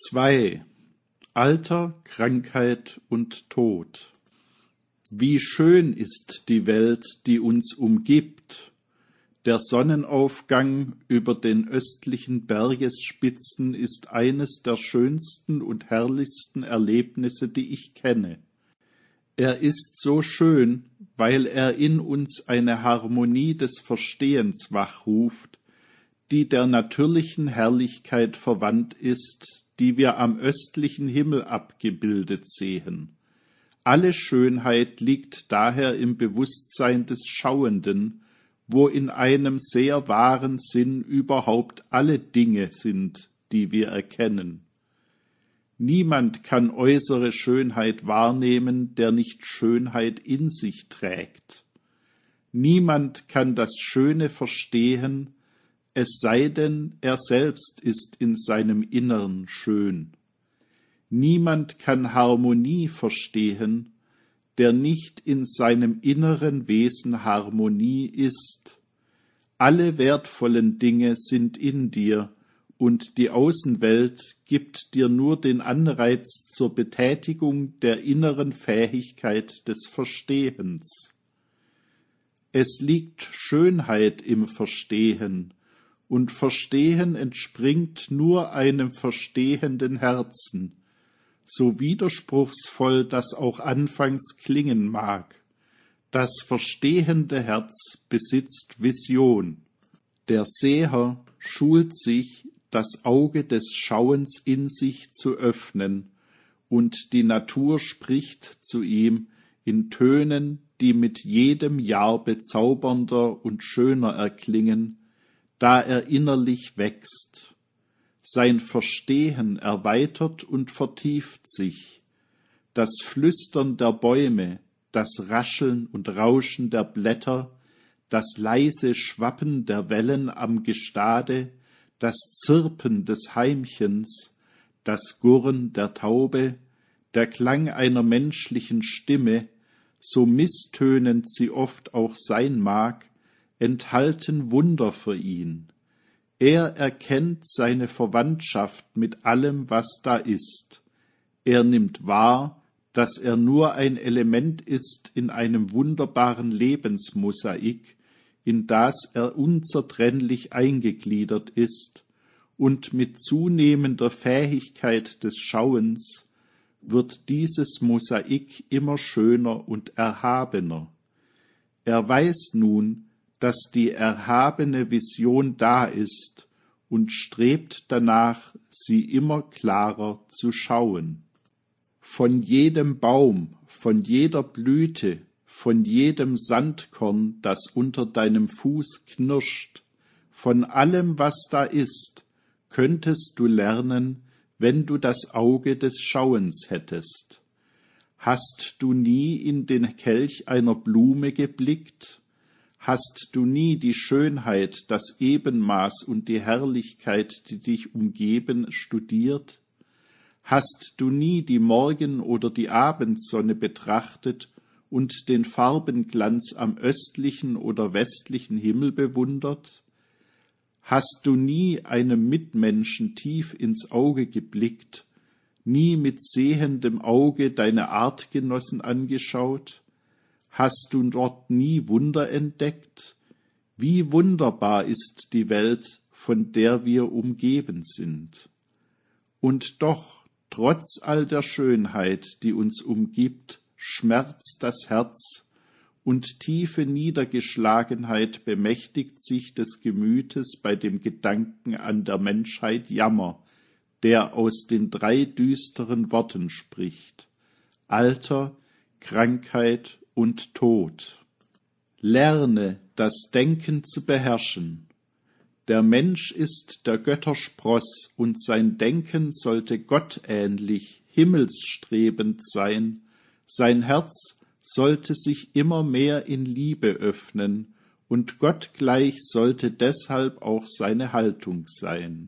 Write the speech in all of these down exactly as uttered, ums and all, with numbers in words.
zwei. Alter, Krankheit und Tod. Wie schön ist die Welt, die uns umgibt. Der Sonnenaufgang über den östlichen Bergesspitzen ist eines der schönsten und herrlichsten Erlebnisse, die ich kenne. Er ist so schön, weil er in uns eine Harmonie des Verstehens wachruft, die der natürlichen Herrlichkeit verwandt ist, die wir am östlichen Himmel abgebildet sehen. Alle Schönheit liegt daher im Bewusstsein des Schauenden, wo in einem sehr wahren Sinn überhaupt alle Dinge sind, die wir erkennen. Niemand kann äußere Schönheit wahrnehmen, der nicht Schönheit in sich trägt. Niemand kann das Schöne verstehen, es sei denn, er selbst ist in seinem Innern schön. Niemand kann Harmonie verstehen, der nicht in seinem inneren Wesen Harmonie ist. Alle wertvollen Dinge sind in dir, und die Außenwelt gibt dir nur den Anreiz zur Betätigung der inneren Fähigkeit des Verstehens. Es liegt Schönheit im Verstehen, und Verstehen entspringt nur einem verstehenden Herzen, so widerspruchsvoll das auch anfangs klingen mag. Das verstehende Herz besitzt Vision. Der Seher schult sich, das Auge des Schauens in sich zu öffnen, und die Natur spricht zu ihm in Tönen, die mit jedem Jahr bezaubernder und schöner erklingen, da er innerlich wächst. Sein Verstehen erweitert und vertieft sich. Das Flüstern der Bäume, das Rascheln und Rauschen der Blätter, das leise Schwappen der Wellen am Gestade, das Zirpen des Heimchens, das Gurren der Taube, der Klang einer menschlichen Stimme, so misstönend sie oft auch sein mag, enthalten Wunder für ihn. Er erkennt seine Verwandtschaft mit allem, was da ist. Er nimmt wahr, dass er nur ein Element ist in einem wunderbaren Lebensmosaik, in das er unzertrennlich eingegliedert ist, und mit zunehmender Fähigkeit des Schauens wird dieses Mosaik immer schöner und erhabener. Er weiß nun, dass die erhabene Vision da ist und strebt danach, sie immer klarer zu schauen. Von jedem Baum, von jeder Blüte, von jedem Sandkorn, das unter deinem Fuß knirscht, von allem, was da ist, könntest du lernen, wenn du das Auge des Schauens hättest. Hast du nie in den Kelch einer Blume geblickt? Hast du nie die Schönheit, das Ebenmaß und die Herrlichkeit, die dich umgeben, studiert? Hast du nie die Morgen- oder die Abendsonne betrachtet und den Farbenglanz am östlichen oder westlichen Himmel bewundert? Hast du nie einem Mitmenschen tief ins Auge geblickt, nie mit sehendem Auge deine Artgenossen angeschaut? Hast du dort nie Wunder entdeckt? Wie wunderbar ist die Welt, von der wir umgeben sind. Und doch, trotz all der Schönheit, die uns umgibt, schmerzt das Herz, und tiefe Niedergeschlagenheit bemächtigt sich des Gemütes bei dem Gedanken an der Menschheit Jammer, der aus den drei düsteren Worten spricht: Alter, Krankheit und Tod. Lerne, das Denken zu beherrschen. Der Mensch ist der Götterspross, und sein Denken sollte gottähnlich, himmelsstrebend sein. Sein Herz sollte sich immer mehr in Liebe öffnen, und gottgleich sollte deshalb auch seine Haltung sein.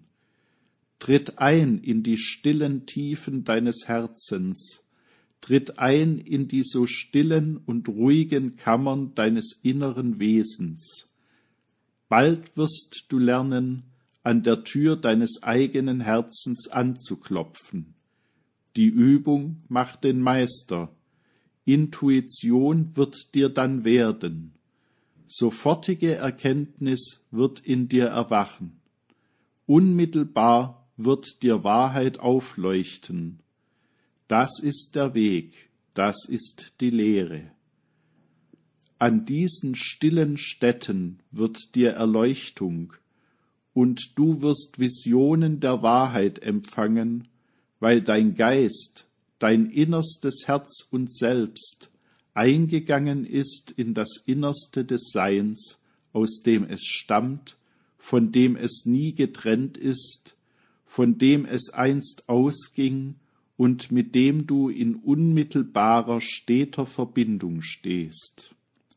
Tritt ein in die stillen Tiefen deines Herzens, tritt ein in die so stillen und ruhigen Kammern deines inneren Wesens. Bald wirst du lernen, an der Tür deines eigenen Herzens anzuklopfen. Die Übung macht den Meister. Intuition wird dir dann werden. Sofortige Erkenntnis wird in dir erwachen. Unmittelbar wird dir Wahrheit aufleuchten. Das ist der Weg, das ist die Lehre. An diesen stillen Stätten wird dir Erleuchtung, und du wirst Visionen der Wahrheit empfangen, weil dein Geist, dein innerstes Herz und Selbst eingegangen ist in das Innerste des Seins, aus dem es stammt, von dem es nie getrennt ist, von dem es einst ausging und mit dem du in unmittelbarer, steter Verbindung stehst.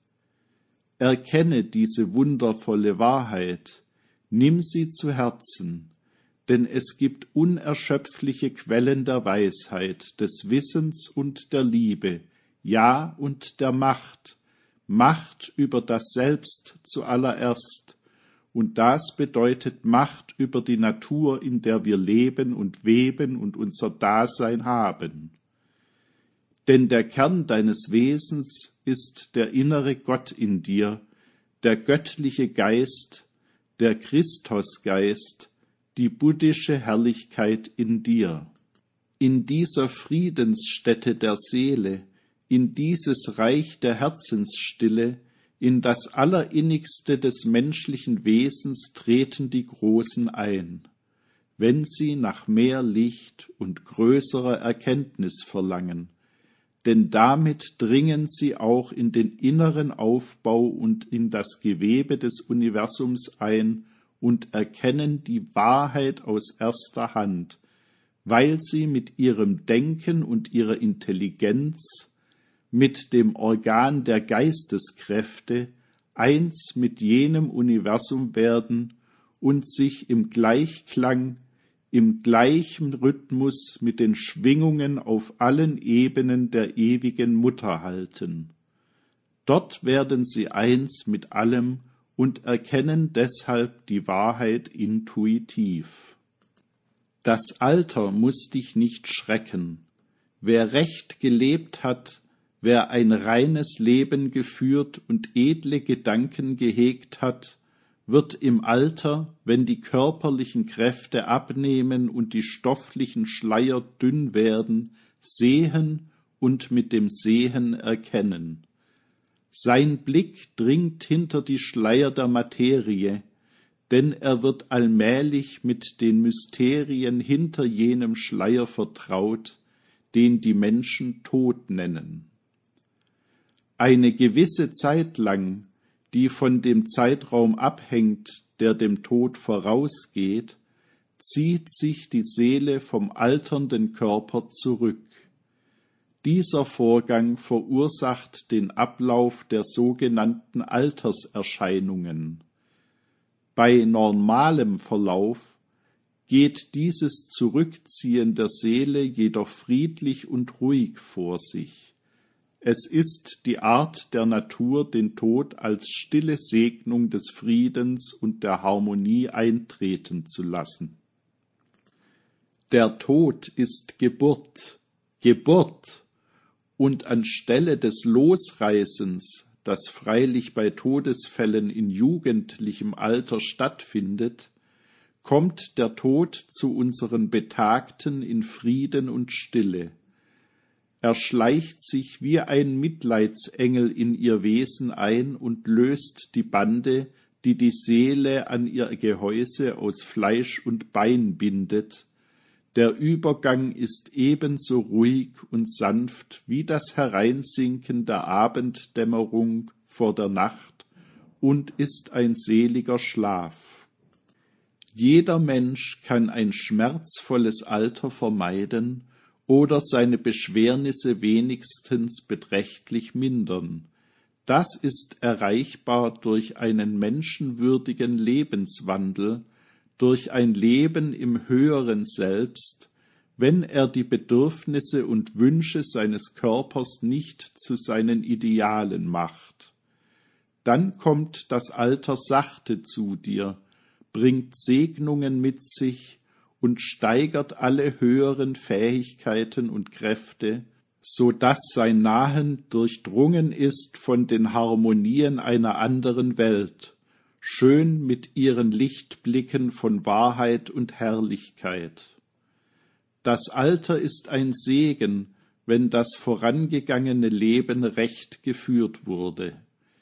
Erkenne diese wundervolle Wahrheit, nimm sie zu Herzen, denn es gibt unerschöpfliche Quellen der Weisheit, des Wissens und der Liebe, ja und der Macht, Macht über das Selbst zuallererst, und das bedeutet Macht über die Natur, in der wir leben und weben und unser Dasein haben. Denn der Kern deines Wesens ist der innere Gott in dir, der göttliche Geist, der Christusgeist, die buddhische Herrlichkeit in dir. In dieser Friedensstätte der Seele, in dieses Reich der Herzensstille, in das Allerinnigste des menschlichen Wesens treten die Großen ein, wenn sie nach mehr Licht und größerer Erkenntnis verlangen, denn damit dringen sie auch in den inneren Aufbau und in das Gewebe des Universums ein und erkennen die Wahrheit aus erster Hand, weil sie mit ihrem Denken und ihrer Intelligenz, mit dem Organ der Geisteskräfte, eins mit jenem Universum werden und sich im Gleichklang, im gleichen Rhythmus mit den Schwingungen auf allen Ebenen der ewigen Mutter halten. Dort werden sie eins mit allem und erkennen deshalb die Wahrheit intuitiv. Das Alter muß dich nicht schrecken. Wer recht gelebt hat, wer ein reines Leben geführt und edle Gedanken gehegt hat, wird im Alter, wenn die körperlichen Kräfte abnehmen und die stofflichen Schleier dünn werden, sehen und mit dem Sehen erkennen. Sein Blick dringt hinter die Schleier der Materie, denn er wird allmählich mit den Mysterien hinter jenem Schleier vertraut, den die Menschen Tod nennen. Eine gewisse Zeit lang, die von dem Zeitraum abhängt, der dem Tod vorausgeht, zieht sich die Seele vom alternden Körper zurück. Dieser Vorgang verursacht den Ablauf der sogenannten Alterserscheinungen. Bei normalem Verlauf geht dieses Zurückziehen der Seele jedoch friedlich und ruhig vor sich. Es ist die Art der Natur, den Tod als stille Segnung des Friedens und der Harmonie eintreten zu lassen. Der Tod ist Geburt, Geburt, und anstelle des Losreißens, das freilich bei Todesfällen in jugendlichem Alter stattfindet, kommt der Tod zu unseren Betagten in Frieden und Stille. Er schleicht sich wie ein Mitleidsengel in ihr Wesen ein und löst die Bande, die die Seele an ihr Gehäuse aus Fleisch und Bein bindet. Der Übergang ist ebenso ruhig und sanft wie das Hereinsinken der Abenddämmerung vor der Nacht und ist ein seliger Schlaf. Jeder Mensch kann ein schmerzvolles Alter vermeiden oder seine Beschwernisse wenigstens beträchtlich mindern. Das ist erreichbar durch einen menschenwürdigen Lebenswandel, durch ein Leben im höheren Selbst, wenn er die Bedürfnisse und Wünsche seines Körpers nicht zu seinen Idealen macht. Dann kommt das Alter sachte zu dir, bringt Segnungen mit sich und steigert alle höheren Fähigkeiten und Kräfte, so dass sein Nahen durchdrungen ist von den Harmonien einer anderen Welt, schön mit ihren Lichtblicken von Wahrheit und Herrlichkeit. Das Alter ist ein Segen, wenn das vorangegangene Leben recht geführt wurde.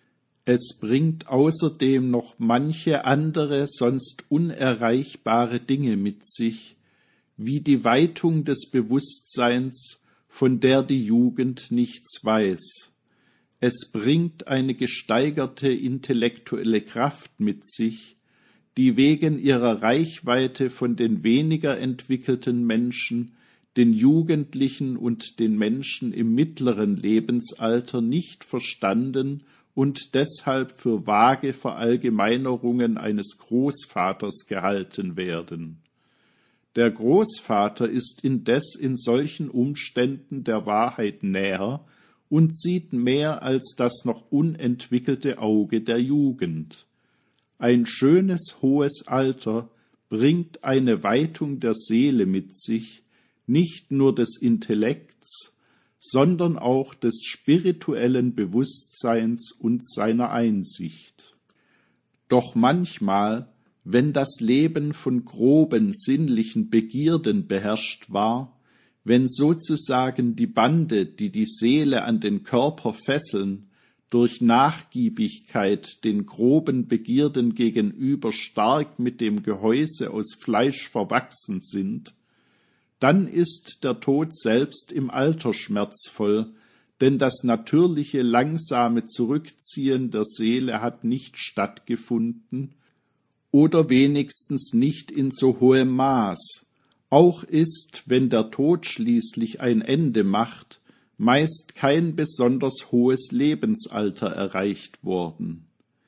Es bringt außerdem noch manche andere, sonst unerreichbare Dinge mit sich, wie die Weitung des Bewusstseins, von der die Jugend nichts weiß. Es bringt eine gesteigerte intellektuelle Kraft mit sich, die wegen ihrer Reichweite von den weniger entwickelten Menschen, den Jugendlichen und den Menschen im mittleren Lebensalter nicht verstanden und deshalb für vage Verallgemeinerungen eines Großvaters gehalten werden. Der Großvater ist indes in solchen Umständen der Wahrheit näher und sieht mehr als das noch unentwickelte Auge der Jugend. Ein schönes, hohes Alter bringt eine Weitung der Seele mit sich, nicht nur des Intellekts, sondern auch des spirituellen Bewusstseins und seiner Einsicht. Doch manchmal, wenn das Leben von groben sinnlichen Begierden beherrscht war, wenn sozusagen die Bande, die die Seele an den Körper fesseln, durch Nachgiebigkeit den groben Begierden gegenüber stark mit dem Gehäuse aus Fleisch verwachsen sind, dann ist der Tod selbst im Alter schmerzvoll, denn das natürliche, langsame Zurückziehen der Seele hat nicht stattgefunden, oder wenigstens nicht in so hohem Maß. Auch ist, wenn der Tod schließlich ein Ende macht, meist kein besonders hohes Lebensalter erreicht worden.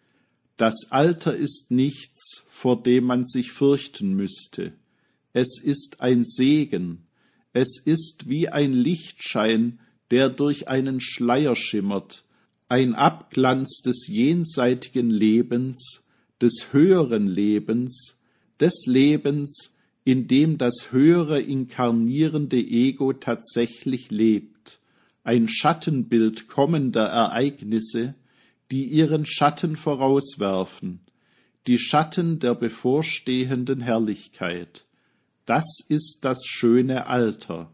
Das Alter ist nichts, vor dem man sich fürchten müsste. Es ist ein Segen. Es ist wie ein Lichtschein, der durch einen Schleier schimmert, ein Abglanz des jenseitigen Lebens, des höheren Lebens, des Lebens, in dem das höhere inkarnierende Ego tatsächlich lebt, ein Schattenbild kommender Ereignisse, die ihren Schatten vorauswerfen, die Schatten der bevorstehenden Herrlichkeit. Das ist das schöne Alter.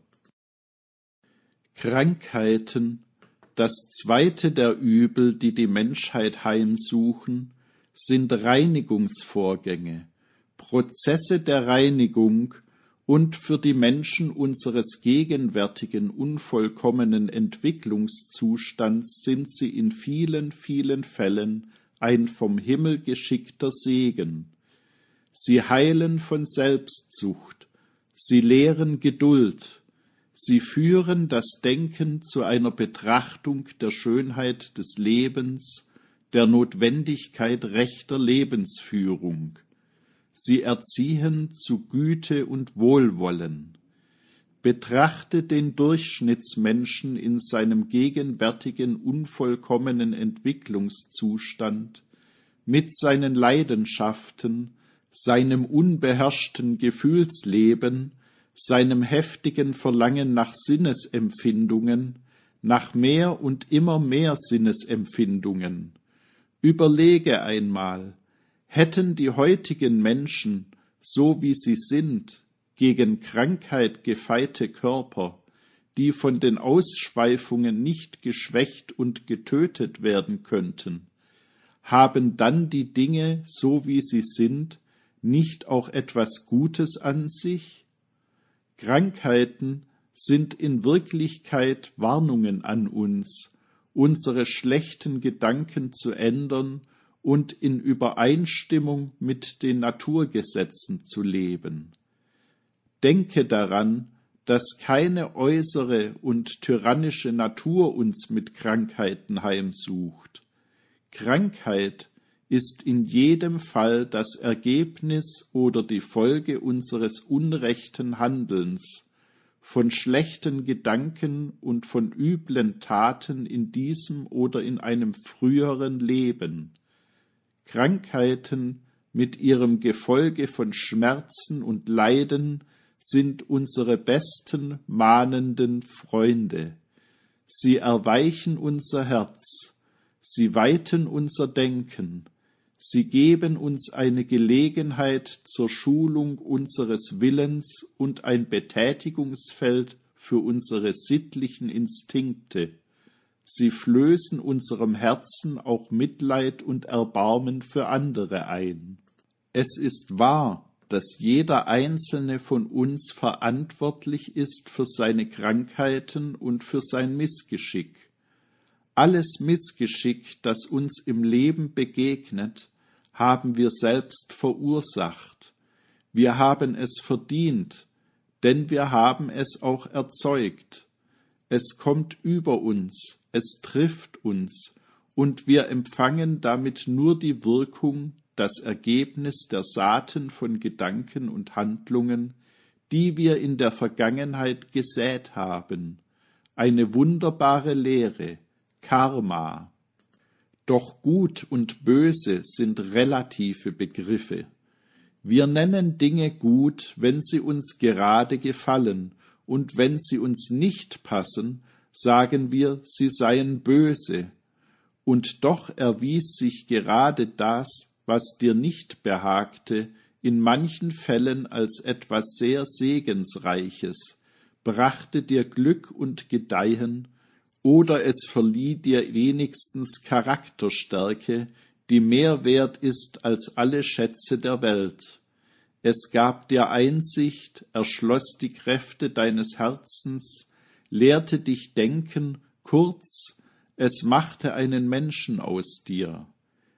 Krankheiten, das zweite der Übel, die die Menschheit heimsuchen, sind Reinigungsvorgänge, Prozesse der Reinigung, und für die Menschen unseres gegenwärtigen unvollkommenen Entwicklungszustands sind sie in vielen, vielen Fällen ein vom Himmel geschickter Segen. Sie heilen von Selbstsucht, sie lehren Geduld, sie führen das Denken zu einer Betrachtung der Schönheit des Lebens, der Notwendigkeit rechter Lebensführung. Sie erziehen zu Güte und Wohlwollen. Betrachte den Durchschnittsmenschen in seinem gegenwärtigen unvollkommenen Entwicklungszustand, mit seinen Leidenschaften, seinem unbeherrschten Gefühlsleben, seinem heftigen Verlangen nach Sinnesempfindungen, nach mehr und immer mehr Sinnesempfindungen. Überlege einmal, hätten die heutigen Menschen, so wie sie sind, gegen Krankheit gefeite Körper, die von den Ausschweifungen nicht geschwächt und getötet werden könnten, haben dann die Dinge, so wie sie sind, nicht auch etwas Gutes an sich? Krankheiten sind in Wirklichkeit Warnungen an uns, unsere schlechten Gedanken zu ändern und in Übereinstimmung mit den Naturgesetzen zu leben. Denke daran, dass keine äußere und tyrannische Natur uns mit Krankheiten heimsucht. Krankheit ist in jedem Fall das Ergebnis oder die Folge unseres unrechten Handelns, von schlechten Gedanken und von üblen Taten in diesem oder in einem früheren Leben. Krankheiten mit ihrem Gefolge von Schmerzen und Leiden sind unsere besten mahnenden Freunde. Sie erweichen unser Herz, sie weiten unser Denken, sie geben uns eine Gelegenheit zur Schulung unseres Willens und ein Betätigungsfeld für unsere sittlichen Instinkte. Sie flößen unserem Herzen auch Mitleid und Erbarmen für andere ein. Es ist wahr, dass jeder einzelne von uns verantwortlich ist für seine Krankheiten und für sein Missgeschick. Alles Missgeschick, das uns im Leben begegnet, haben wir selbst verursacht. Wir haben es verdient, denn wir haben es auch erzeugt. Es kommt über uns, es trifft uns, und wir empfangen damit nur die Wirkung, das Ergebnis der Saaten von Gedanken und Handlungen, die wir in der Vergangenheit gesät haben. Eine wunderbare Lehre, Karma. Doch Gut und Böse sind relative Begriffe. Wir nennen Dinge gut, wenn sie uns gerade gefallen, und wenn sie uns nicht passen, sagen wir, sie seien böse. Und doch erwies sich gerade das, was dir nicht behagte, in manchen Fällen als etwas sehr Segensreiches, brachte dir Glück und Gedeihen, oder es verlieh dir wenigstens Charakterstärke, die mehr wert ist als alle Schätze der Welt. Es gab dir Einsicht, erschloss die Kräfte deines Herzens, lehrte dich denken, kurz, es machte einen Menschen aus dir.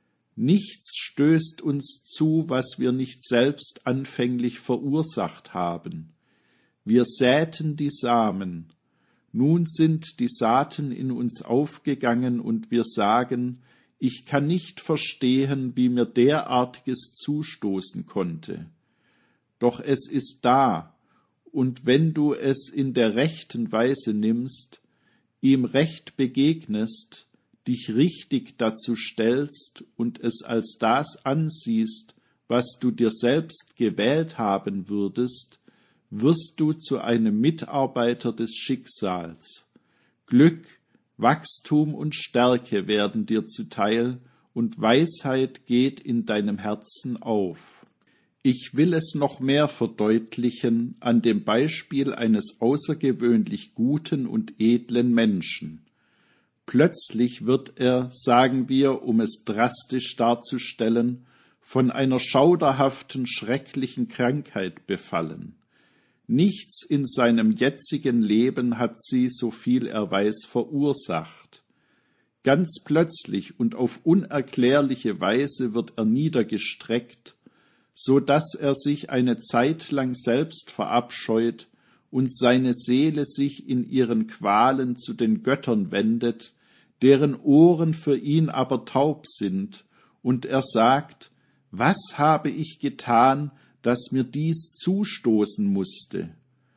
Nichts stößt uns zu, was wir nicht selbst anfänglich verursacht haben. Wir säten die Samen. Nun sind die Saaten in uns aufgegangen und wir sagen, ich kann nicht verstehen, wie mir derartiges zustoßen konnte. Doch es ist da, und wenn du es in der rechten Weise nimmst, ihm recht begegnest, dich richtig dazu stellst und es als das ansiehst, was du dir selbst gewählt haben würdest, wirst du zu einem Mitarbeiter des Schicksals. Glück, Wachstum und Stärke werden dir zuteil, und Weisheit geht in deinem Herzen auf. Ich will es noch mehr verdeutlichen an dem Beispiel eines außergewöhnlich guten und edlen Menschen. Plötzlich wird er, sagen wir, um es drastisch darzustellen, von einer schauderhaften, schrecklichen Krankheit befallen. Nichts in seinem jetzigen Leben hat sie, so viel er weiß, verursacht. Ganz plötzlich und auf unerklärliche Weise wird er niedergestreckt, so dass er sich eine Zeit lang selbst verabscheut und seine Seele sich in ihren Qualen zu den Göttern wendet, deren Ohren für ihn aber taub sind, und er sagt, was habe ich getan, dass mir dies zustoßen musste?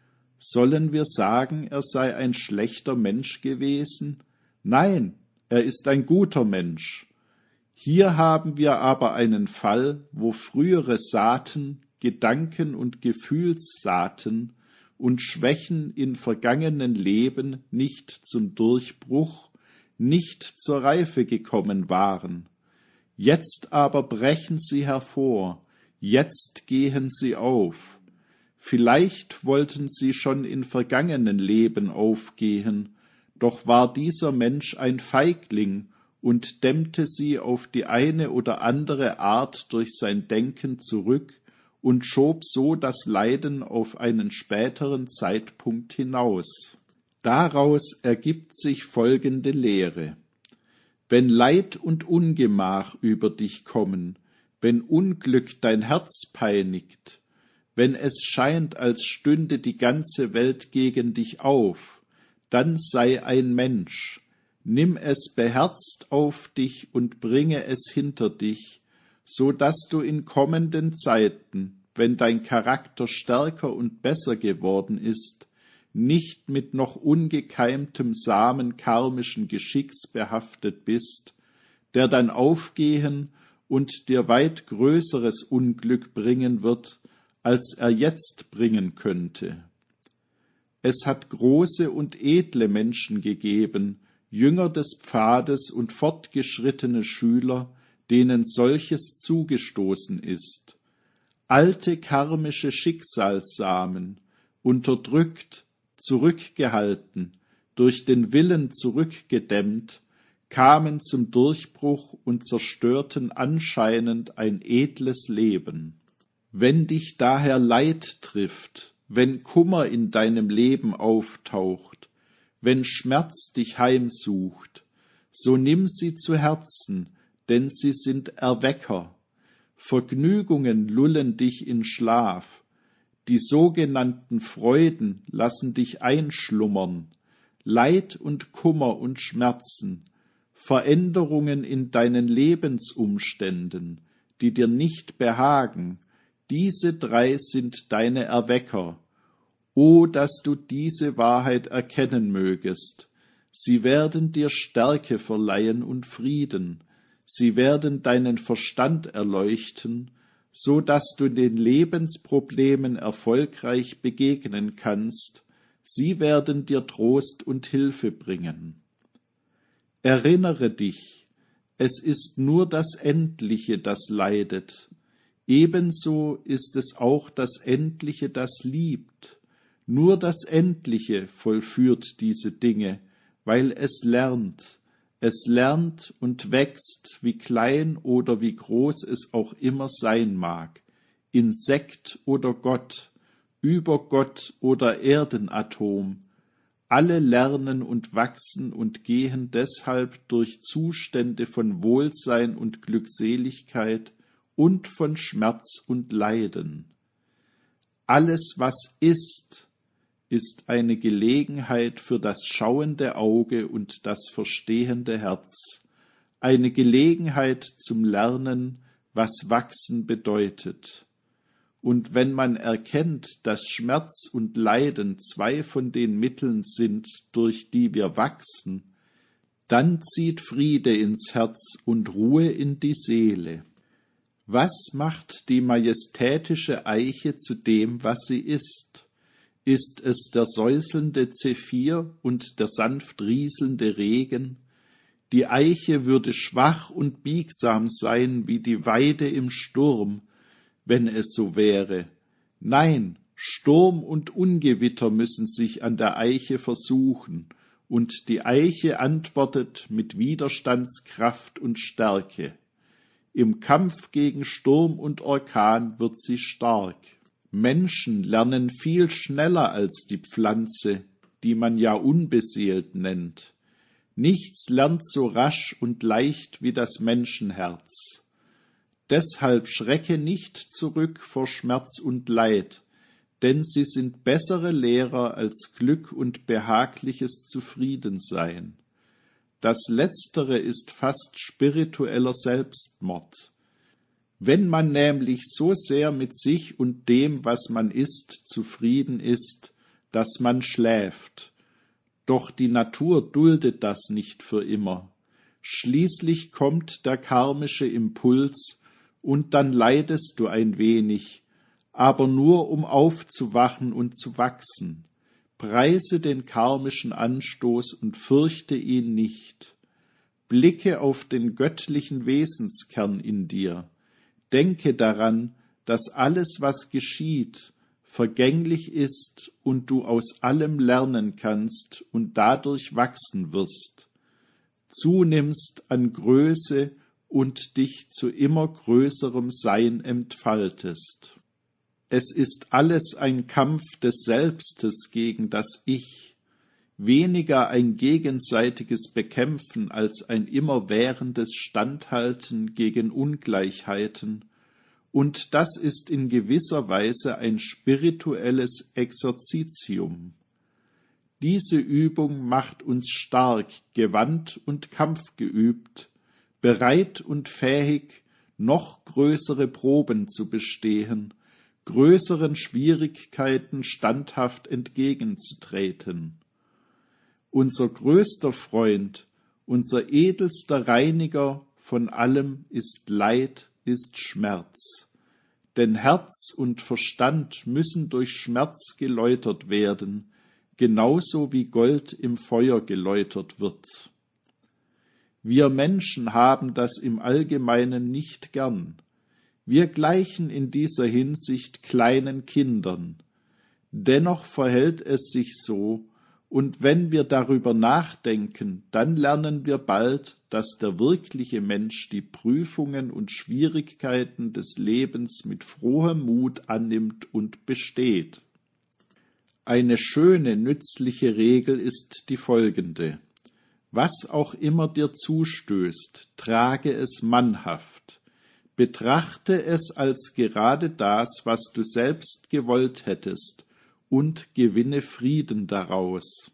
Sollen wir sagen, er sei ein schlechter Mensch gewesen? Nein, er ist ein guter Mensch. Hier haben wir aber einen Fall, wo frühere Saaten, Gedanken und Gefühlssaaten und Schwächen in vergangenen Leben nicht zum Durchbruch, nicht zur Reife gekommen waren. Jetzt aber brechen sie hervor, jetzt gehen sie auf. Vielleicht wollten sie schon in vergangenen Leben aufgehen, doch war dieser Mensch ein Feigling und dämmte sie auf die eine oder andere Art durch sein Denken zurück und schob so das Leiden auf einen späteren Zeitpunkt hinaus. Daraus ergibt sich folgende Lehre. Wenn Leid und Ungemach über dich kommen, wenn Unglück dein Herz peinigt, wenn es scheint, als stünde die ganze Welt gegen dich auf, dann sei ein Mensch, nimm es beherzt auf dich und bringe es hinter dich, so dass du in kommenden Zeiten, wenn dein Charakter stärker und besser geworden ist, nicht mit noch ungekeimtem Samen karmischen Geschicks behaftet bist, der dein Aufgehen und dir weit größeres Unglück bringen wird, als er jetzt bringen könnte. Es hat große und edle Menschen gegeben, Jünger des Pfades und fortgeschrittene Schüler, denen solches zugestoßen ist. Alte karmische Schicksalssamen, unterdrückt, zurückgehalten, durch den Willen zurückgedämmt, kamen zum Durchbruch und zerstörten anscheinend ein edles Leben. Wenn dich daher Leid trifft, wenn Kummer in deinem Leben auftaucht, wenn Schmerz dich heimsucht, so nimm sie zu Herzen, denn sie sind Erwecker. Vergnügungen lullen dich in Schlaf, die sogenannten Freuden lassen dich einschlummern, Leid und Kummer und Schmerzen, Veränderungen in deinen Lebensumständen, die dir nicht behagen, diese drei sind deine Erwecker. O, dass du diese Wahrheit erkennen mögest! Sie werden dir Stärke verleihen und Frieden, sie werden deinen Verstand erleuchten, so dass du den Lebensproblemen erfolgreich begegnen kannst, sie werden dir Trost und Hilfe bringen. Erinnere dich, es ist nur das Endliche, das leidet, ebenso ist es auch das Endliche, das liebt. Nur das Endliche vollführt diese Dinge, weil es lernt, es lernt und wächst, wie klein oder wie groß es auch immer sein mag, Insekt oder Gott, über Gott oder Erdenatom, alle lernen und wachsen und gehen deshalb durch Zustände von Wohlsein und Glückseligkeit und von Schmerz und Leiden. Alles, was ist, ist eine Gelegenheit für das schauende Auge und das verstehende Herz, eine Gelegenheit zum Lernen, was wachsen bedeutet. Und wenn man erkennt, dass Schmerz und Leiden zwei von den Mitteln sind, durch die wir wachsen, dann zieht Friede ins Herz und Ruhe in die Seele. Was macht die majestätische Eiche zu dem, was sie ist? Ist es der säuselnde Zephyr und der sanft rieselnde Regen? Die Eiche würde schwach und biegsam sein wie die Weide im Sturm, wenn es so wäre. Nein, Sturm und Ungewitter müssen sich an der Eiche versuchen, und die Eiche antwortet mit Widerstandskraft und Stärke. Im Kampf gegen Sturm und Orkan wird sie stark. Menschen lernen viel schneller als die Pflanze, die man ja unbeseelt nennt. Nichts lernt so rasch und leicht wie das Menschenherz. Deshalb schrecke nicht zurück vor Schmerz und Leid, denn sie sind bessere Lehrer als Glück und behagliches Zufriedensein. Das Letztere ist fast spiritueller Selbstmord. Wenn man nämlich so sehr mit sich und dem, was man ist, zufrieden ist, dass man schläft. Doch die Natur duldet das nicht für immer. Schließlich kommt der karmische Impuls, und dann leidest du ein wenig, aber nur um aufzuwachen und zu wachsen. Preise den karmischen Anstoß und fürchte ihn nicht. Blicke auf den göttlichen Wesenskern in dir. Denke daran, dass alles, was geschieht, vergänglich ist und du aus allem lernen kannst und dadurch wachsen wirst, zunimmst an Größe und dich zu immer größerem Sein entfaltest. Es ist alles ein Kampf des Selbstes gegen das Ich, weniger ein gegenseitiges Bekämpfen als ein immerwährendes Standhalten gegen Ungleichheiten, und das ist in gewisser Weise ein spirituelles Exerzitium. Diese Übung macht uns stark, gewandt und kampfgeübt, bereit und fähig, noch größere Proben zu bestehen, größeren Schwierigkeiten standhaft entgegenzutreten. Unser größter Freund, unser edelster Reiniger von allem ist Leid, ist Schmerz. Denn Herz und Verstand müssen durch Schmerz geläutert werden, genauso wie Gold im Feuer geläutert wird. Wir Menschen haben das im Allgemeinen nicht gern. Wir gleichen in dieser Hinsicht kleinen Kindern. Dennoch verhält es sich so, und wenn wir darüber nachdenken, dann lernen wir bald, dass der wirkliche Mensch die Prüfungen und Schwierigkeiten des Lebens mit frohem Mut annimmt und besteht. Eine schöne, nützliche Regel ist die folgende: Was auch immer dir zustößt, trage es mannhaft. Betrachte es als gerade das, was du selbst gewollt hättest, und gewinne Frieden daraus.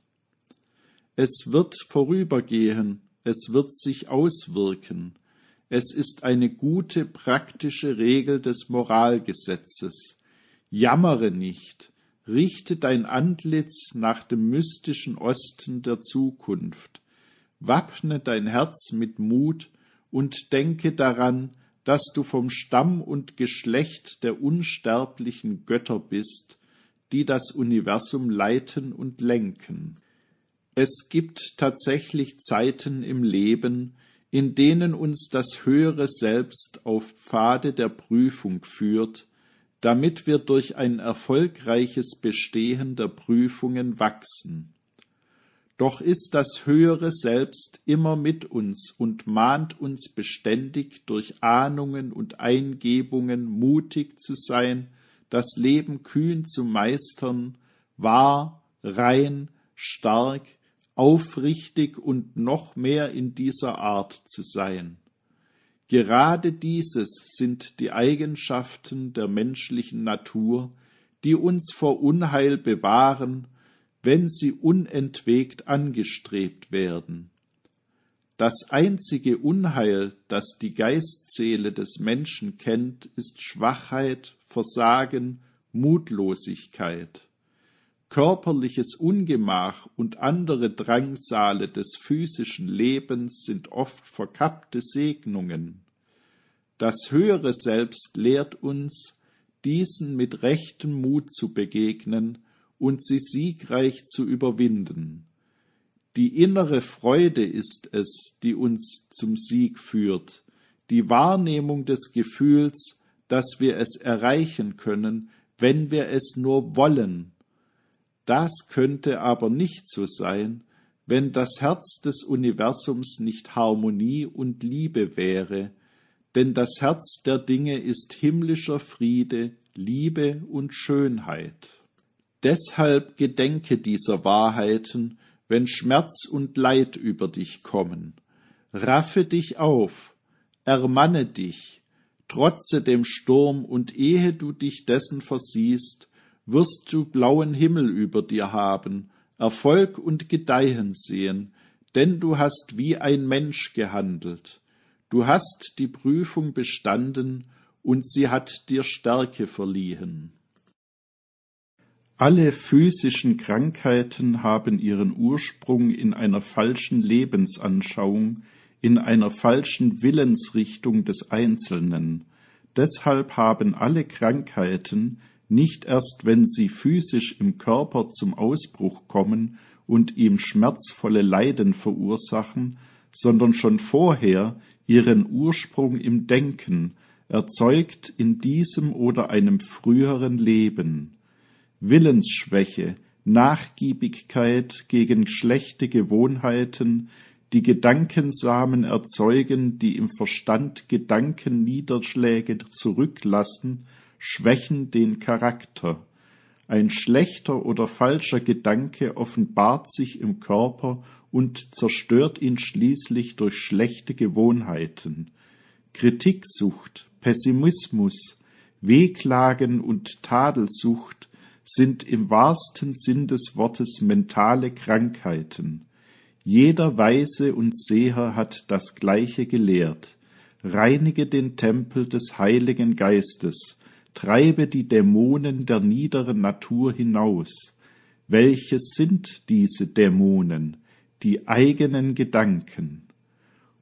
Es wird vorübergehen, es wird sich auswirken. Es ist eine gute, praktische Regel des Moralgesetzes. Jammere nicht, richte dein Antlitz nach dem mystischen Osten der Zukunft. Wappne dein Herz mit Mut und denke daran, dass du vom Stamm und Geschlecht der unsterblichen Götter bist, die das Universum leiten und lenken. Es gibt tatsächlich Zeiten im Leben, in denen uns das höhere Selbst auf Pfade der Prüfung führt, damit wir durch ein erfolgreiches Bestehen der Prüfungen wachsen. Doch ist das höhere Selbst immer mit uns und mahnt uns beständig durch Ahnungen und Eingebungen mutig zu sein, das Leben kühn zu meistern, wahr, rein, stark, aufrichtig und noch mehr in dieser Art zu sein. Gerade dieses sind die Eigenschaften der menschlichen Natur, die uns vor Unheil bewahren, wenn sie unentwegt angestrebt werden. Das einzige Unheil, das die Geistseele des Menschen kennt, ist Schwachheit, Versagen, Mutlosigkeit. Körperliches Ungemach und andere Drangsale des physischen Lebens sind oft verkappte Segnungen. Das höhere Selbst lehrt uns, diesen mit rechtem Mut zu begegnen und sie siegreich zu überwinden. Die innere Freude ist es, die uns zum Sieg führt, die Wahrnehmung des Gefühls, dass wir es erreichen können, wenn wir es nur wollen. Das könnte aber nicht so sein, wenn das Herz des Universums nicht Harmonie und Liebe wäre, denn das Herz der Dinge ist himmlischer Friede, Liebe und Schönheit. Deshalb gedenke dieser Wahrheiten, wenn Schmerz und Leid über dich kommen. Raffe dich auf, ermanne dich, trotze dem Sturm, und ehe du dich dessen versiehst, wirst du blauen Himmel über dir haben, Erfolg und Gedeihen sehen, denn du hast wie ein Mensch gehandelt. Du hast die Prüfung bestanden, und sie hat dir Stärke verliehen. Alle physischen Krankheiten haben ihren Ursprung in einer falschen Lebensanschauung, in einer falschen Willensrichtung des Einzelnen. Deshalb haben alle Krankheiten, nicht erst wenn sie physisch im Körper zum Ausbruch kommen und ihm schmerzvolle Leiden verursachen, sondern schon vorher ihren Ursprung im Denken, erzeugt in diesem oder einem früheren Leben. Willensschwäche, Nachgiebigkeit gegen schlechte Gewohnheiten, die Gedankensamen erzeugen, die im Verstand Gedankenniederschläge zurücklassen, schwächen den Charakter. Ein schlechter oder falscher Gedanke offenbart sich im Körper und zerstört ihn schließlich durch schlechte Gewohnheiten. Kritiksucht, Pessimismus, Wehklagen und Tadelsucht sind im wahrsten Sinn des Wortes mentale Krankheiten. Jeder Weise und Seher hat das Gleiche gelehrt. Reinige den Tempel des Heiligen Geistes, treibe die Dämonen der niederen Natur hinaus. Welches sind diese Dämonen? Die eigenen Gedanken.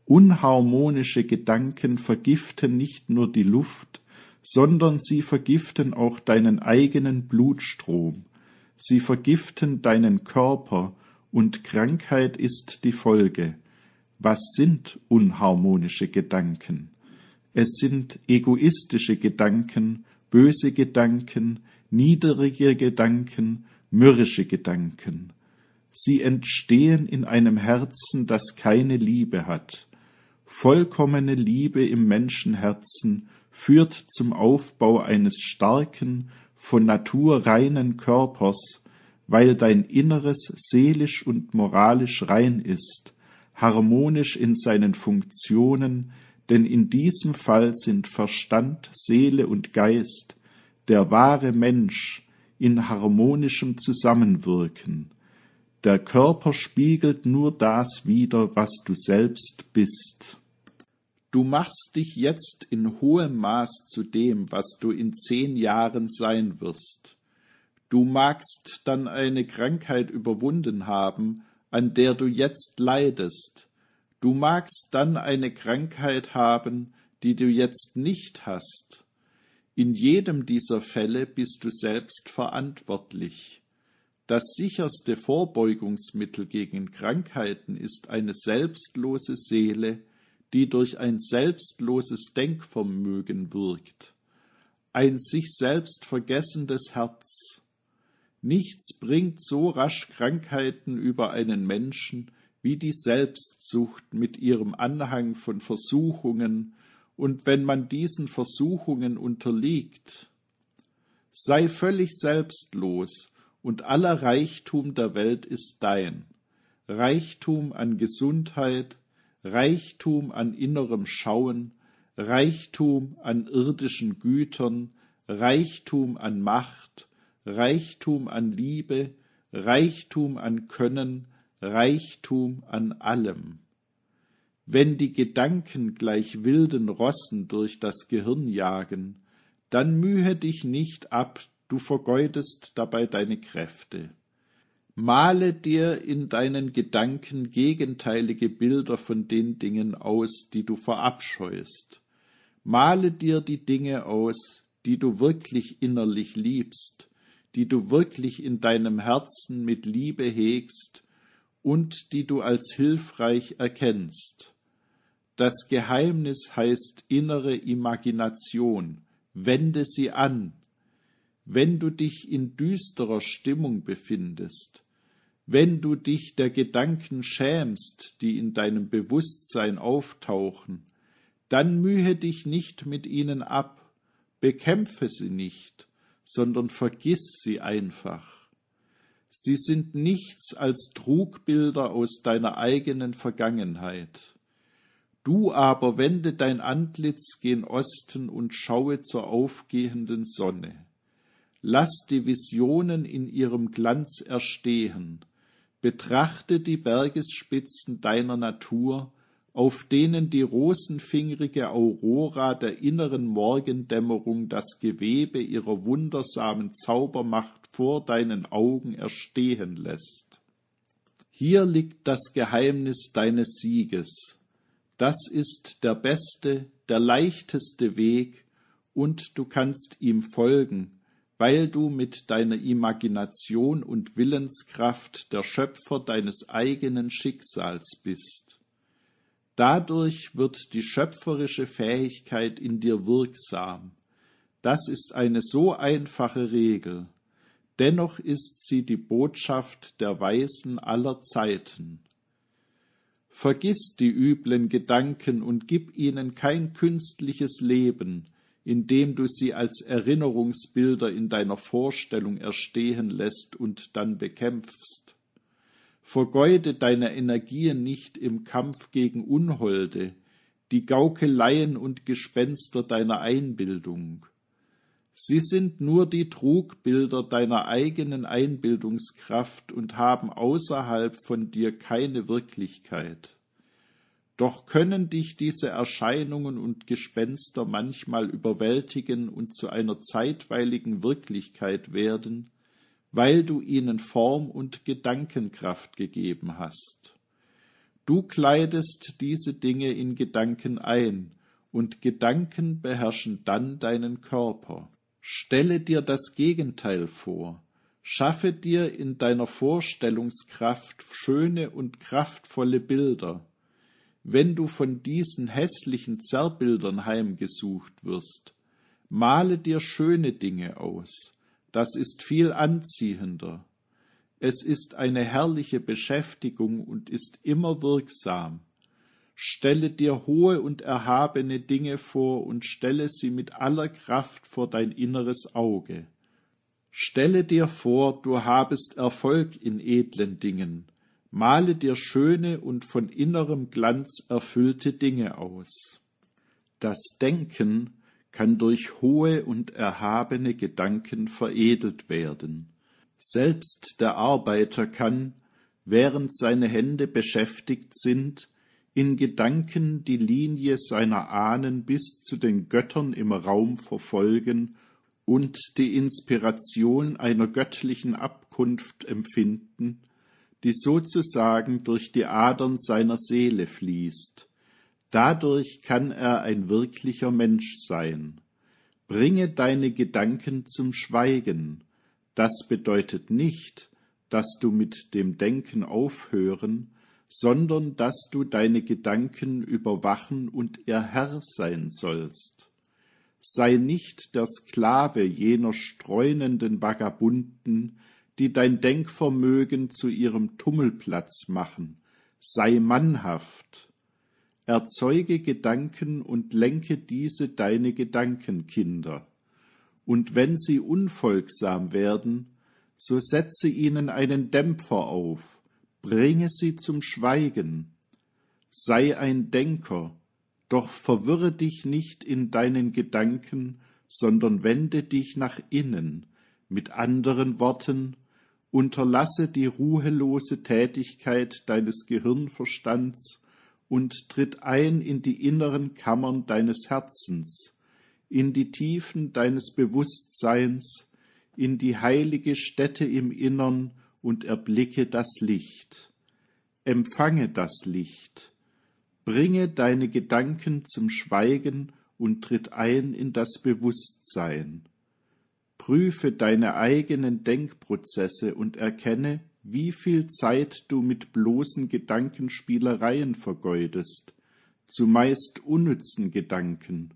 Unharmonische Gedanken vergiften nicht nur die Luft, sondern sie vergiften auch deinen eigenen Blutstrom. Sie vergiften deinen Körper, und Krankheit ist die Folge. Was sind unharmonische Gedanken? Es sind egoistische Gedanken, böse Gedanken, niedrige Gedanken, mürrische Gedanken. Sie entstehen in einem Herzen, das keine Liebe hat. Vollkommene Liebe im Menschenherzen führt zum Aufbau eines starken, von Natur reinen Körpers, weil dein Inneres seelisch und moralisch rein ist, harmonisch in seinen Funktionen, denn in diesem Fall sind Verstand, Seele und Geist, der wahre Mensch, in harmonischem Zusammenwirken. Der Körper spiegelt nur das wider, was du selbst bist. Du machst dich jetzt in hohem Maß zu dem, was du in zehn Jahren sein wirst. Du magst dann eine Krankheit überwunden haben, an der du jetzt leidest. Du magst dann eine Krankheit haben, die du jetzt nicht hast. In jedem dieser Fälle bist du selbst verantwortlich. Das sicherste Vorbeugungsmittel gegen Krankheiten ist eine selbstlose Seele, die durch ein selbstloses Denkvermögen wirkt. Ein sich selbst vergessendes Herz. Nichts bringt so rasch Krankheiten über einen Menschen wie die Selbstsucht mit ihrem Anhang von Versuchungen, und wenn man diesen Versuchungen unterliegt, sei völlig selbstlos, und aller Reichtum der Welt ist dein. Reichtum an Gesundheit, Reichtum an innerem Schauen, Reichtum an irdischen Gütern, Reichtum an Macht, Reichtum an Liebe, Reichtum an Können, Reichtum an allem. Wenn die Gedanken gleich wilden Rossen durch das Gehirn jagen, dann mühe dich nicht ab, du vergeudest dabei deine Kräfte. Male dir in deinen Gedanken gegenteilige Bilder von den Dingen aus, die du verabscheust. Male dir die Dinge aus, die du wirklich innerlich liebst, die du wirklich in deinem Herzen mit Liebe hegst und die du als hilfreich erkennst. Das Geheimnis heißt innere Imagination. Wende sie an. Wenn du dich in düsterer Stimmung befindest, wenn du dich der Gedanken schämst, die in deinem Bewusstsein auftauchen, dann mühe dich nicht mit ihnen ab, bekämpfe sie nicht, sondern vergiss sie einfach. Sie sind nichts als Trugbilder aus deiner eigenen Vergangenheit. Du aber wende dein Antlitz gen Osten und schaue zur aufgehenden Sonne. Lass die Visionen in ihrem Glanz erstehen. Betrachte die Bergesspitzen deiner Natur, auf denen die rosenfingrige Aurora der inneren Morgendämmerung das Gewebe ihrer wundersamen Zaubermacht vor deinen Augen erstehen lässt. Hier liegt das Geheimnis deines Sieges. Das ist der beste, der leichteste Weg, und du kannst ihm folgen, weil du mit deiner Imagination und Willenskraft der Schöpfer deines eigenen Schicksals bist. Dadurch wird die schöpferische Fähigkeit in dir wirksam. Das ist eine so einfache Regel. Dennoch ist sie die Botschaft der Weisen aller Zeiten. Vergiss die üblen Gedanken und gib ihnen kein künstliches Leben, indem du sie als Erinnerungsbilder in deiner Vorstellung erstehen lässt und dann bekämpfst. Vergeude deine Energien nicht im Kampf gegen Unholde, die Gaukeleien und Gespenster deiner Einbildung. Sie sind nur die Trugbilder deiner eigenen Einbildungskraft und haben außerhalb von dir keine Wirklichkeit. Doch können dich diese Erscheinungen und Gespenster manchmal überwältigen und zu einer zeitweiligen Wirklichkeit werden, weil du ihnen Form und Gedankenkraft gegeben hast. Du kleidest diese Dinge in Gedanken ein, und Gedanken beherrschen dann deinen Körper. Stelle dir das Gegenteil vor. Schaffe dir in deiner Vorstellungskraft schöne und kraftvolle Bilder. Wenn du von diesen hässlichen Zerrbildern heimgesucht wirst, male dir schöne Dinge aus. Das ist viel anziehender. Es ist eine herrliche Beschäftigung und ist immer wirksam. Stelle dir hohe und erhabene Dinge vor und stelle sie mit aller Kraft vor dein inneres Auge. Stelle dir vor, du habest Erfolg in edlen Dingen. Male dir schöne und von innerem Glanz erfüllte Dinge aus. Das Denken kann durch hohe und erhabene Gedanken veredelt werden. Selbst der Arbeiter kann, während seine Hände beschäftigt sind, in Gedanken die Linie seiner Ahnen bis zu den Göttern im Raum verfolgen und die Inspiration einer göttlichen Abkunft empfinden, die sozusagen durch die Adern seiner Seele fließt. Dadurch kann er ein wirklicher Mensch sein. Bringe deine Gedanken zum Schweigen. Das bedeutet nicht, dass du mit dem Denken aufhören, sondern dass du deine Gedanken überwachen und ihr Herr sein sollst. Sei nicht der Sklave jener streunenden Vagabunden, die dein Denkvermögen zu ihrem Tummelplatz machen. Sei mannhaft. Erzeuge Gedanken und lenke diese deine Gedankenkinder. Und wenn sie unfolgsam werden, so setze ihnen einen Dämpfer auf, bringe sie zum Schweigen. Sei ein Denker, doch verwirre dich nicht in deinen Gedanken, sondern wende dich nach innen. Mit anderen Worten, unterlasse die ruhelose Tätigkeit deines Gehirnverstands und tritt ein in die inneren Kammern deines Herzens, in die Tiefen deines Bewusstseins, in die heilige Stätte im Innern und erblicke das Licht. Empfange das Licht. Bringe deine Gedanken zum Schweigen und tritt ein in das Bewusstsein. Prüfe deine eigenen Denkprozesse und erkenne, wie viel Zeit du mit bloßen Gedankenspielereien vergeudest, zumeist unnützen Gedanken,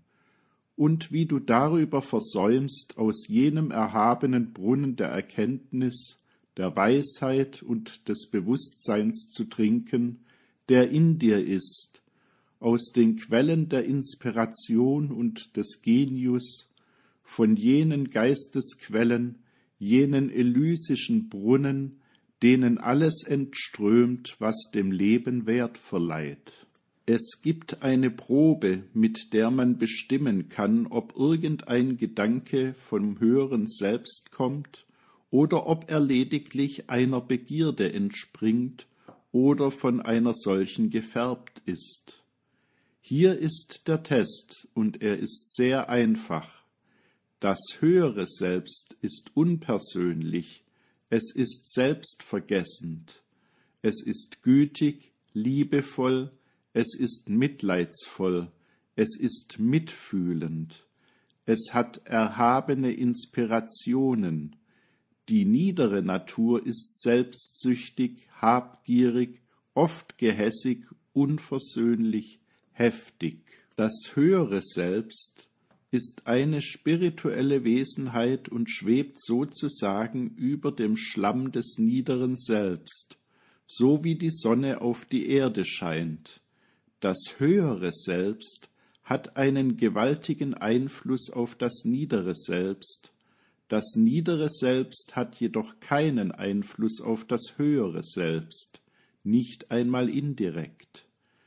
und wie du darüber versäumst, aus jenem erhabenen Brunnen der Erkenntnis, der Weisheit und des Bewusstseins zu trinken, der in dir ist, aus den Quellen der Inspiration und des Genius, von jenen Geistesquellen, jenen elysischen Brunnen, denen alles entströmt, was dem Leben Wert verleiht. Es gibt eine Probe, mit der man bestimmen kann, ob irgendein Gedanke vom höheren Selbst kommt oder ob er lediglich einer Begierde entspringt oder von einer solchen gefärbt ist. Hier ist der Test, und er ist sehr einfach. Das höhere Selbst ist unpersönlich, es ist selbstvergessend, es ist gütig, liebevoll, es ist mitleidsvoll, es ist mitfühlend, es hat erhabene Inspirationen. Die niedere Natur ist selbstsüchtig, habgierig, oft gehässig, unversöhnlich, heftig. Das höhere Selbst ist eine spirituelle Wesenheit und schwebt sozusagen über dem Schlamm des niederen Selbst, so wie die Sonne auf die Erde scheint. Das höhere Selbst hat einen gewaltigen Einfluss auf das niedere Selbst. Das niedere Selbst hat jedoch keinen Einfluss auf das höhere Selbst, nicht einmal indirekt.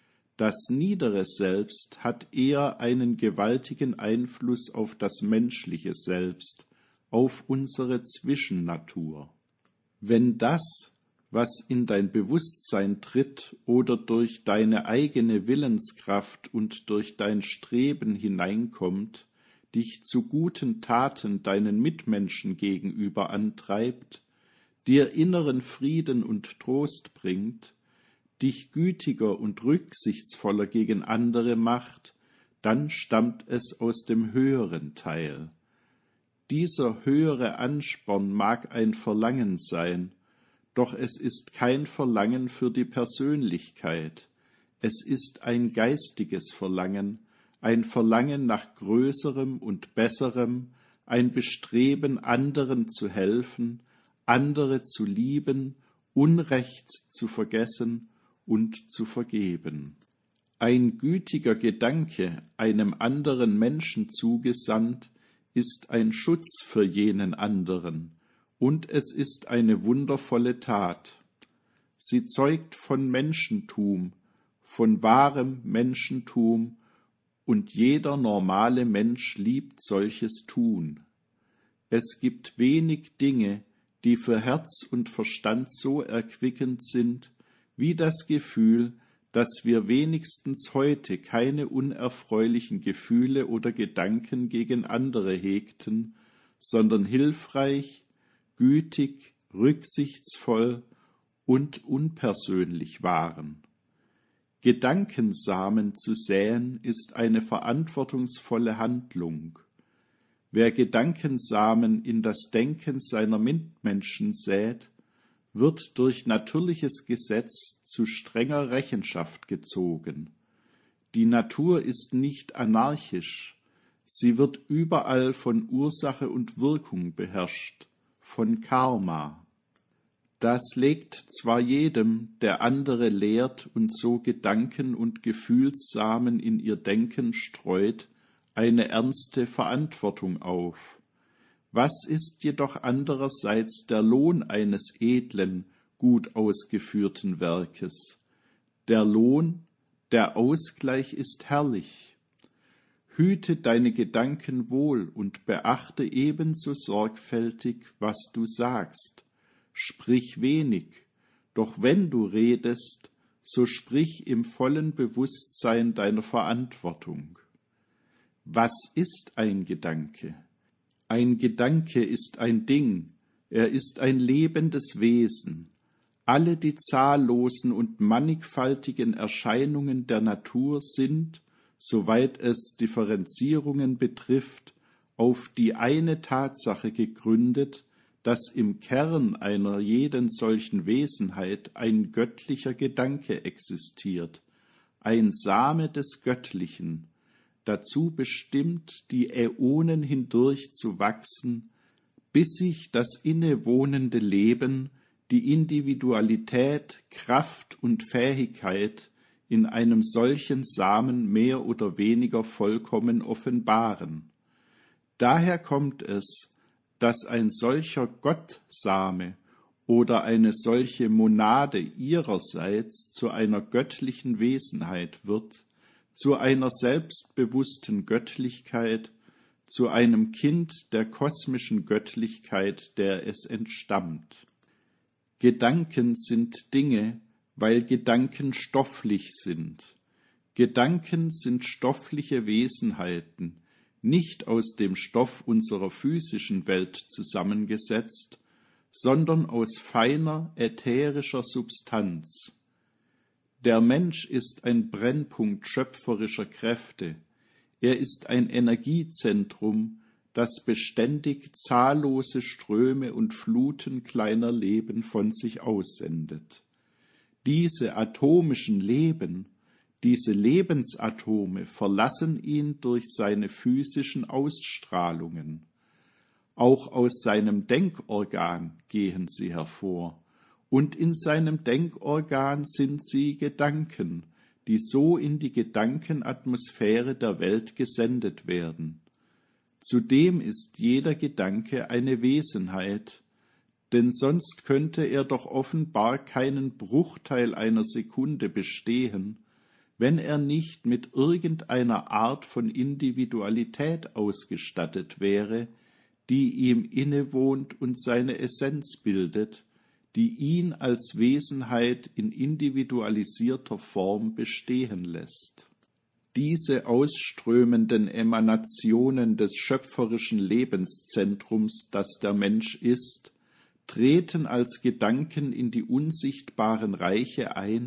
Das niedere Selbst hat eher einen gewaltigen Einfluss auf das menschliche Selbst, auf unsere Zwischennatur. Wenn das, was in dein Bewusstsein tritt oder durch deine eigene Willenskraft und durch dein Streben hineinkommt, dich zu guten Taten deinen Mitmenschen gegenüber antreibt, dir inneren Frieden und Trost bringt, dich gütiger und rücksichtsvoller gegen andere macht, dann stammt es aus dem höheren Teil. Dieser höhere Ansporn mag ein Verlangen sein, doch es ist kein Verlangen für die Persönlichkeit. Es ist ein geistiges Verlangen, ein Verlangen nach Größerem und Besserem, ein Bestreben, anderen zu helfen, andere zu lieben, Unrecht zu vergessen und zu vergeben. Ein gütiger Gedanke, einem anderen Menschen zugesandt, ist ein Schutz für jenen anderen, und es ist eine wundervolle Tat. Sie zeugt von Menschentum, von wahrem Menschentum, und jeder normale Mensch liebt solches Tun. Es gibt wenig Dinge, die für Herz und Verstand so erquickend sind, wie das Gefühl, dass wir wenigstens heute keine unerfreulichen Gefühle oder Gedanken gegen andere hegten, sondern hilfreich, gütig, rücksichtsvoll und unpersönlich waren. Gedankensamen zu säen ist eine verantwortungsvolle Handlung. Wer Gedankensamen in das Denken seiner Mitmenschen sät, wird durch natürliches Gesetz zu strenger Rechenschaft gezogen. Die Natur ist nicht anarchisch, sie wird überall von Ursache und Wirkung beherrscht, von Karma. Das legt zwar jedem, der andere lehrt und so Gedanken und Gefühlssamen in ihr Denken streut, eine ernste Verantwortung auf. Was ist jedoch andererseits der Lohn eines edlen, gut ausgeführten Werkes? Der Lohn, der Ausgleich ist herrlich. Hüte deine Gedanken wohl und beachte ebenso sorgfältig, was du sagst. Sprich wenig, doch wenn du redest, so sprich im vollen Bewusstsein deiner Verantwortung. Was ist ein Gedanke? Ein Gedanke ist ein Ding, er ist ein lebendes Wesen. Alle die zahllosen und mannigfaltigen Erscheinungen der Natur sind, soweit es Differenzierungen betrifft, auf die eine Tatsache gegründet, dass im Kern einer jeden solchen Wesenheit ein göttlicher Gedanke existiert, ein Same des Göttlichen, dazu bestimmt, die Äonen hindurch zu wachsen, bis sich das innewohnende Leben, die Individualität, Kraft und Fähigkeit in einem solchen Samen mehr oder weniger vollkommen offenbaren. Daher kommt es, dass ein solcher Gottsame oder eine solche Monade ihrerseits zu einer göttlichen Wesenheit wird, zu einer selbstbewussten Göttlichkeit, zu einem Kind der kosmischen Göttlichkeit, der es entstammt. Gedanken sind Dinge, weil Gedanken stofflich sind. Gedanken sind stoffliche Wesenheiten, nicht aus dem Stoff unserer physischen Welt zusammengesetzt, sondern aus feiner ätherischer Substanz. Der Mensch ist ein Brennpunkt schöpferischer Kräfte. Er ist ein Energiezentrum, das beständig zahllose Ströme und Fluten kleiner Leben von sich aussendet. Diese atomischen Leben, diese Lebensatome verlassen ihn durch seine physischen Ausstrahlungen. Auch aus seinem Denkorgan gehen sie hervor, und in seinem Denkorgan sind sie Gedanken, die so in die Gedankenatmosphäre der Welt gesendet werden. Zudem ist jeder Gedanke eine Wesenheit, denn sonst könnte er doch offenbar keinen Bruchteil einer Sekunde bestehen, wenn er nicht mit irgendeiner Art von Individualität ausgestattet wäre, die ihm innewohnt und seine Essenz bildet, die ihn als Wesenheit in individualisierter Form bestehen lässt. Diese ausströmenden Emanationen des schöpferischen Lebenszentrums, das der Mensch ist, treten als Gedanken in die unsichtbaren Reiche ein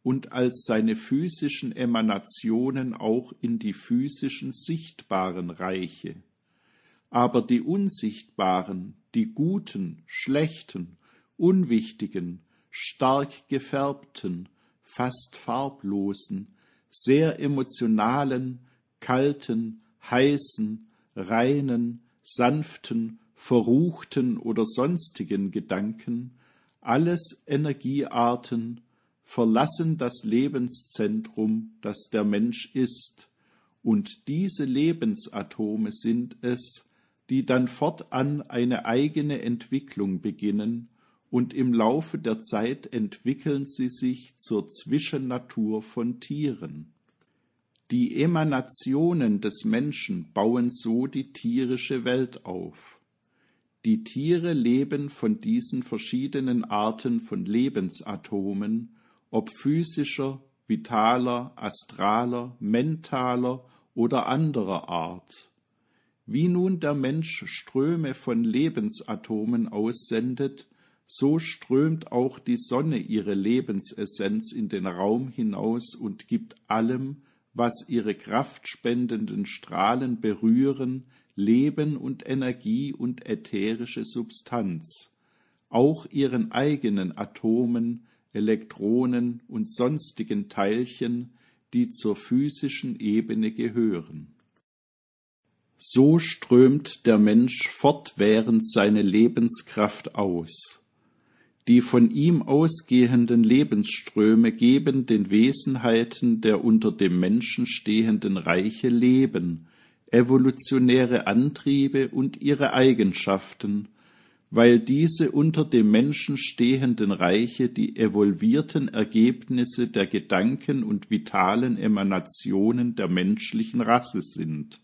und als seine physischen Emanationen auch in die physischen sichtbaren Reiche. Aber die unsichtbaren, die guten, schlechten, unwichtigen, stark gefärbten, fast farblosen, sehr emotionalen, kalten, heißen, reinen, sanften, verruchten oder sonstigen Gedanken, alles Energiearten, verlassen das Lebenszentrum, das der Mensch ist, und diese Lebensatome sind es, die dann fortan eine eigene Entwicklung beginnen, und im Laufe der Zeit entwickeln sie sich zur Zwischennatur von Tieren. Die Emanationen des Menschen bauen so die tierische Welt auf. Die Tiere leben von diesen verschiedenen Arten von Lebensatomen, ob physischer, vitaler, astraler, mentaler oder anderer Art. Wie nun der Mensch Ströme von Lebensatomen aussendet, so strömt auch die Sonne ihre Lebensessenz in den Raum hinaus und gibt allem, was ihre kraftspendenden Strahlen berühren, Leben und Energie und ätherische Substanz, auch ihren eigenen Atomen, Elektronen und sonstigen Teilchen, die zur physischen Ebene gehören. So strömt der Mensch fortwährend seine Lebenskraft aus. Die von ihm ausgehenden Lebensströme geben den Wesenheiten der unter dem Menschen stehenden Reiche Leben, evolutionäre Antriebe und ihre Eigenschaften, weil diese unter dem Menschen stehenden Reiche die evolvierten Ergebnisse der Gedanken und vitalen Emanationen der menschlichen Rasse sind.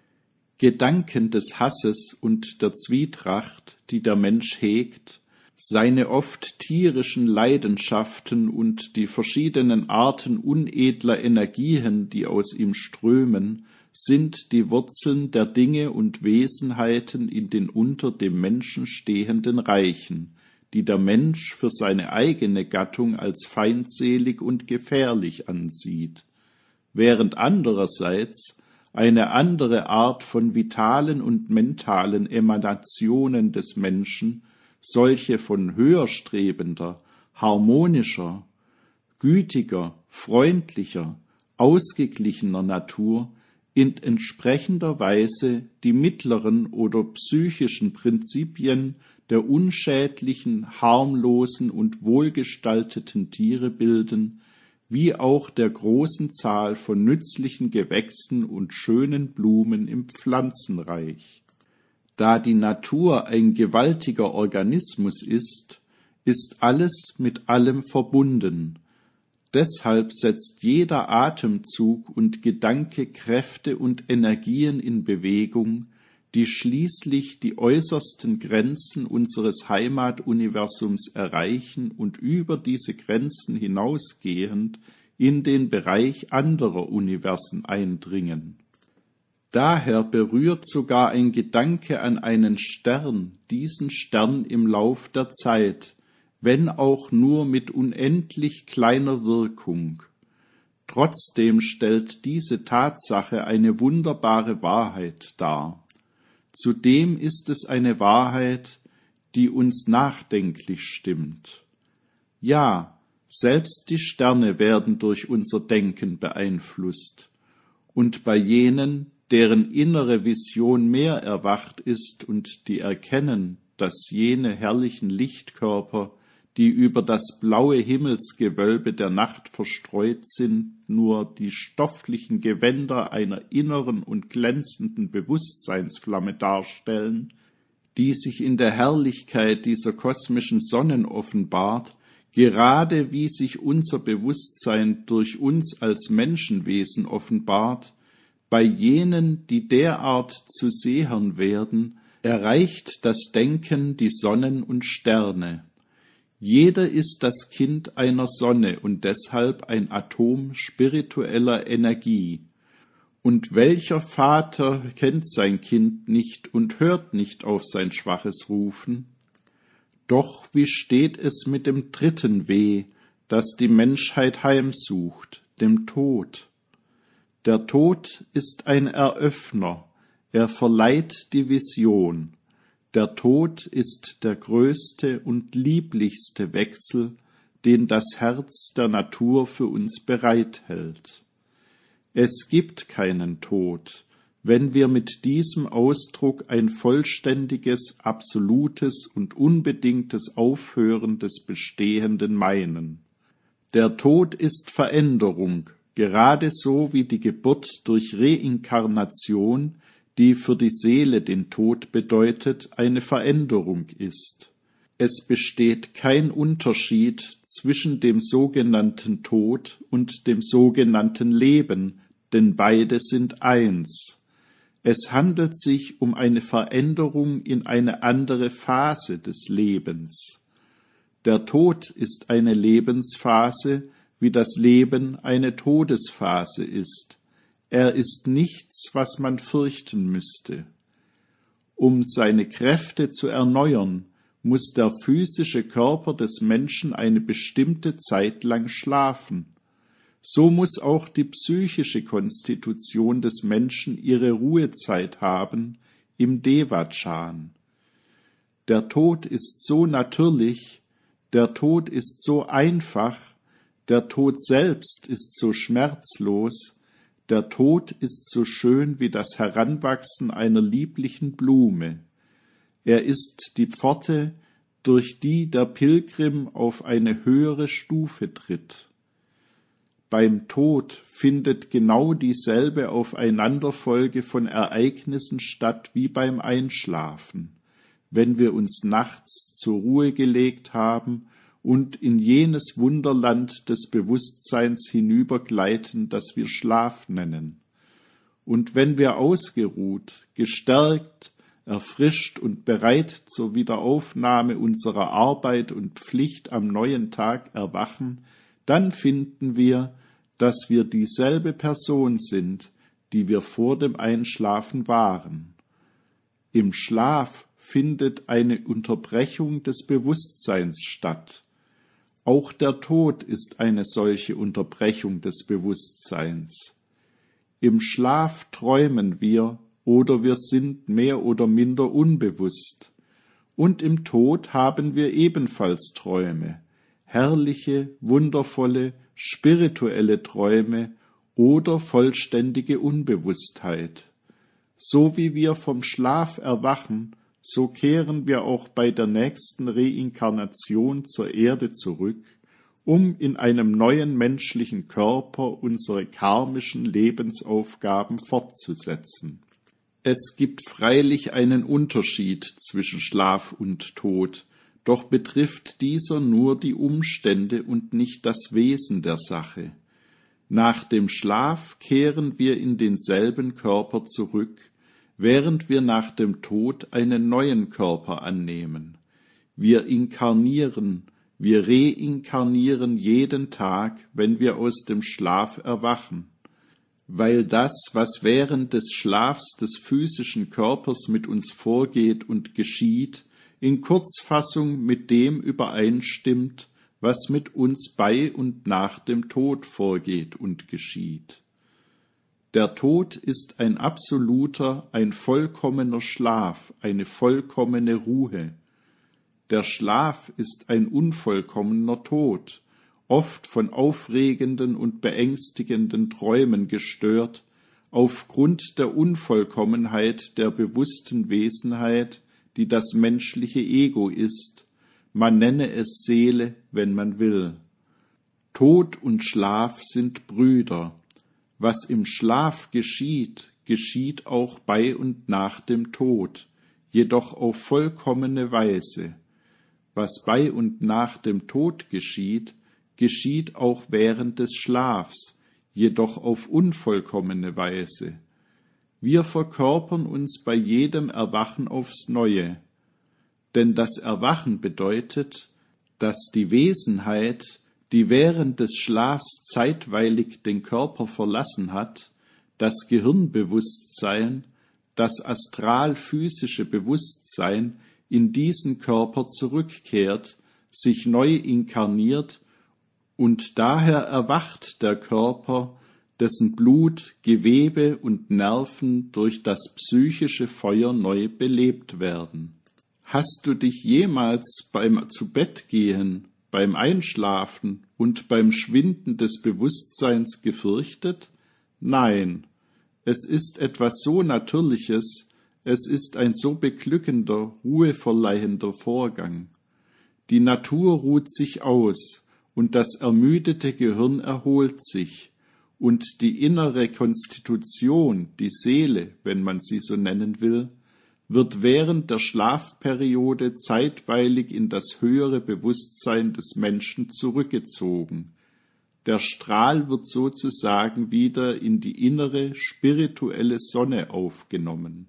Gedanken des Hasses und der Zwietracht, die der Mensch hegt, seine oft tierischen Leidenschaften und die verschiedenen Arten unedler Energien, die aus ihm strömen, sind die Wurzeln der Dinge und Wesenheiten in den unter dem Menschen stehenden Reichen, die der Mensch für seine eigene Gattung als feindselig und gefährlich ansieht, während andererseits eine andere Art von vitalen und mentalen Emanationen des Menschen, solche von höherstrebender, harmonischer, gütiger, freundlicher, ausgeglichener Natur, in entsprechender Weise die mittleren oder psychischen Prinzipien der unschädlichen, harmlosen und wohlgestalteten Tiere bilden, wie auch der großen Zahl von nützlichen Gewächsen und schönen Blumen im Pflanzenreich. Da die Natur ein gewaltiger Organismus ist, ist alles mit allem verbunden. Deshalb setzt jeder Atemzug und Gedanke Kräfte und Energien in Bewegung, die schließlich die äußersten Grenzen unseres Heimatuniversums erreichen und über diese Grenzen hinausgehend in den Bereich anderer Universen eindringen. Daher berührt sogar ein Gedanke an einen Stern diesen Stern im Lauf der Zeit, wenn auch nur mit unendlich kleiner Wirkung. Trotzdem stellt diese Tatsache eine wunderbare Wahrheit dar. Zudem ist es eine Wahrheit, die uns nachdenklich stimmt. Ja, selbst die Sterne werden durch unser Denken beeinflusst, und bei jenen, deren innere Vision mehr erwacht ist und die erkennen, dass jene herrlichen Lichtkörper, die über das blaue Himmelsgewölbe der Nacht verstreut sind, nur die stofflichen Gewänder einer inneren und glänzenden Bewusstseinsflamme darstellen, die sich in der Herrlichkeit dieser kosmischen Sonnen offenbart, gerade wie sich unser Bewusstsein durch uns als Menschenwesen offenbart, bei jenen, die derart zu Sehern werden, erreicht das Denken die Sonnen und Sterne. Jeder ist das Kind einer Sonne und deshalb ein Atom spiritueller Energie. Und welcher Vater kennt sein Kind nicht und hört nicht auf sein schwaches Rufen? Doch wie steht es mit dem dritten Weh, das die Menschheit heimsucht, dem Tod. Der Tod ist ein Eröffner, er verleiht die Vision. Der Tod ist der größte und lieblichste Wechsel, den das Herz der Natur für uns bereithält. Es gibt keinen Tod, wenn wir mit diesem Ausdruck ein vollständiges, absolutes und unbedingtes Aufhören des Bestehenden meinen. Der Tod ist Veränderung, gerade so wie die Geburt durch Reinkarnation, die für die Seele den Tod bedeutet, eine Veränderung ist. Es besteht kein Unterschied zwischen dem sogenannten Tod und dem sogenannten Leben, denn beide sind eins. Es handelt sich um eine Veränderung in eine andere Phase des Lebens. Der Tod ist eine Lebensphase, wie das Leben eine Todesphase ist. Er ist nichts, was man fürchten müsste. Um seine Kräfte zu erneuern, muss der physische Körper des Menschen eine bestimmte Zeit lang schlafen. So muss auch die psychische Konstitution des Menschen ihre Ruhezeit haben im Devachan. Der Tod ist so natürlich, der Tod ist so einfach, der Tod selbst ist so schmerzlos, der Tod ist so schön wie das Heranwachsen einer lieblichen Blume. Er ist die Pforte, durch die der Pilgrim auf eine höhere Stufe tritt. Beim Tod findet genau dieselbe Aufeinanderfolge von Ereignissen statt wie beim Einschlafen, wenn wir uns nachts zur Ruhe gelegt haben und in jenes Wunderland des Bewusstseins hinübergleiten, das wir Schlaf nennen. Und wenn wir ausgeruht, gestärkt, erfrischt und bereit zur Wiederaufnahme unserer Arbeit und Pflicht am neuen Tag erwachen, dann finden wir, dass wir dieselbe Person sind, die wir vor dem Einschlafen waren. Im Schlaf findet eine Unterbrechung des Bewusstseins statt. Auch der Tod ist eine solche Unterbrechung des Bewusstseins. Im Schlaf träumen wir oder wir sind mehr oder minder unbewusst. Und im Tod haben wir ebenfalls Träume, herrliche, wundervolle, spirituelle Träume oder vollständige Unbewusstheit. So wie wir vom Schlaf erwachen, so kehren wir auch bei der nächsten Reinkarnation zur Erde zurück, um in einem neuen menschlichen Körper unsere karmischen Lebensaufgaben fortzusetzen. Es gibt freilich einen Unterschied zwischen Schlaf und Tod, doch betrifft dieser nur die Umstände und nicht das Wesen der Sache. Nach dem Schlaf kehren wir in denselben Körper zurück, während wir nach dem Tod einen neuen Körper annehmen. Wir inkarnieren, wir reinkarnieren jeden Tag, wenn wir aus dem Schlaf erwachen. Weil das, was während des Schlafs des physischen Körpers mit uns vorgeht und geschieht, in Kurzfassung mit dem übereinstimmt, was mit uns bei und nach dem Tod vorgeht und geschieht. Der Tod ist ein absoluter, ein vollkommener Schlaf, eine vollkommene Ruhe. Der Schlaf ist ein unvollkommener Tod, oft von aufregenden und beängstigenden Träumen gestört, aufgrund der Unvollkommenheit der bewussten Wesenheit, die das menschliche Ego ist. Man nenne es Seele, wenn man will. Tod und Schlaf sind Brüder. Was im Schlaf geschieht, geschieht auch bei und nach dem Tod, jedoch auf vollkommene Weise. Was bei und nach dem Tod geschieht, geschieht auch während des Schlafs, jedoch auf unvollkommene Weise. Wir verkörpern uns bei jedem Erwachen aufs Neue, denn das Erwachen bedeutet, dass die Wesenheit, die während des Schlafs zeitweilig den Körper verlassen hat, das Gehirnbewusstsein, das astral-physische Bewusstsein in diesen Körper zurückkehrt, sich neu inkarniert Und daher erwacht der Körper, dessen Blut, Gewebe und Nerven durch das psychische Feuer neu belebt werden. Hast du dich jemals beim Zubettgehen, beim Einschlafen und beim Schwinden des Bewusstseins gefürchtet? Nein, es ist etwas so Natürliches, es ist ein so beglückender, ruheverleihender Vorgang. Die Natur ruht sich aus, und das ermüdete Gehirn erholt sich, und die innere Konstitution, die Seele, wenn man sie so nennen will, wird während der Schlafperiode zeitweilig in das höhere Bewusstsein des Menschen zurückgezogen. Der Strahl wird sozusagen wieder in die innere spirituelle Sonne aufgenommen.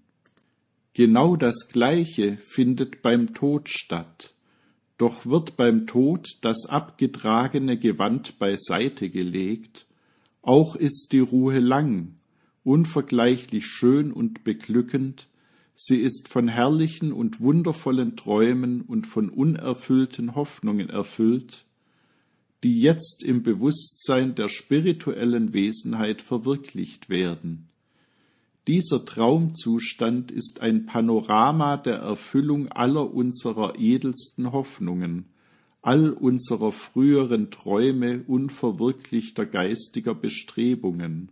Genau das Gleiche findet beim Tod statt. Doch wird beim Tod das abgetragene Gewand beiseite gelegt, auch ist die Ruhe lang, unvergleichlich schön und beglückend, sie ist von herrlichen und wundervollen Träumen und von unerfüllten Hoffnungen erfüllt, die jetzt im Bewusstsein der spirituellen Wesenheit verwirklicht werden. Dieser Traumzustand ist ein Panorama der Erfüllung aller unserer edelsten Hoffnungen, all unserer früheren Träume unverwirklichter geistiger Bestrebungen.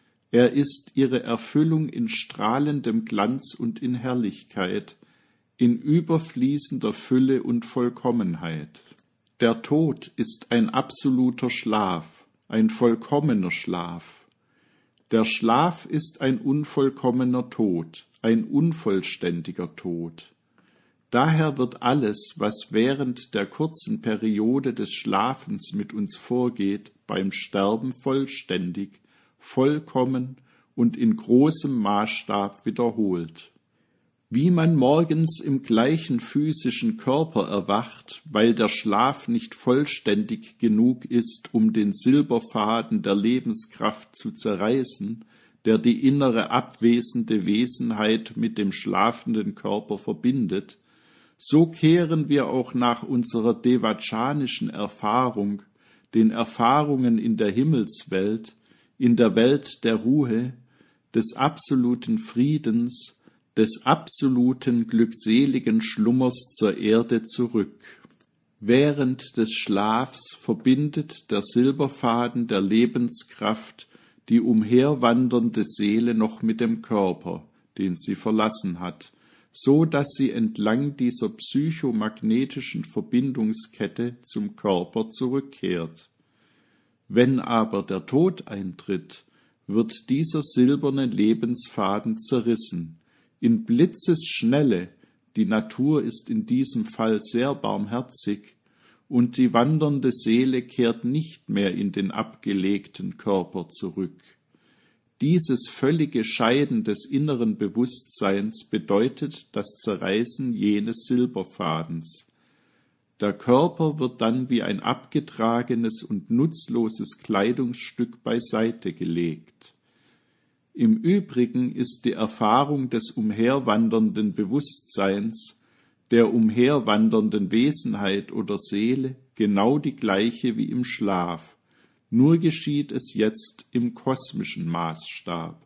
Er ist ihre Erfüllung in strahlendem Glanz und in Herrlichkeit, in überfließender Fülle und Vollkommenheit. Der Tod ist ein absoluter Schlaf, ein vollkommener Schlaf. Der Schlaf ist ein unvollkommener Tod, ein unvollständiger Tod. Daher wird alles, was während der kurzen Periode des Schlafens mit uns vorgeht, beim Sterben vollständig, vollkommen und in großem Maßstab wiederholt. Wie man morgens im gleichen physischen Körper erwacht, weil der Schlaf nicht vollständig genug ist, um den Silberfaden der Lebenskraft zu zerreißen, der die innere abwesende Wesenheit mit dem schlafenden Körper verbindet, so kehren wir auch nach unserer devachanischen Erfahrung, den Erfahrungen in der Himmelswelt, in der Welt der Ruhe, des absoluten Friedens, des absoluten glückseligen Schlummers zur Erde zurück. Während des Schlafs verbindet der Silberfaden der Lebenskraft die umherwandernde Seele noch mit dem Körper, den sie verlassen hat, so dass sie entlang dieser psychomagnetischen Verbindungskette zum Körper zurückkehrt. Wenn aber der Tod eintritt, wird dieser silberne Lebensfaden zerrissen, in Blitzesschnelle, die Natur ist in diesem Fall sehr barmherzig, und die wandernde Seele kehrt nicht mehr in den abgelegten Körper zurück. Dieses völlige Scheiden des inneren Bewusstseins bedeutet das Zerreißen jenes Silberfadens. Der Körper wird dann wie ein abgetragenes und nutzloses Kleidungsstück beiseite gelegt. Im Übrigen ist die Erfahrung des umherwandernden Bewusstseins, der umherwandernden Wesenheit oder Seele genau die gleiche wie im Schlaf, nur geschieht es jetzt im kosmischen Maßstab.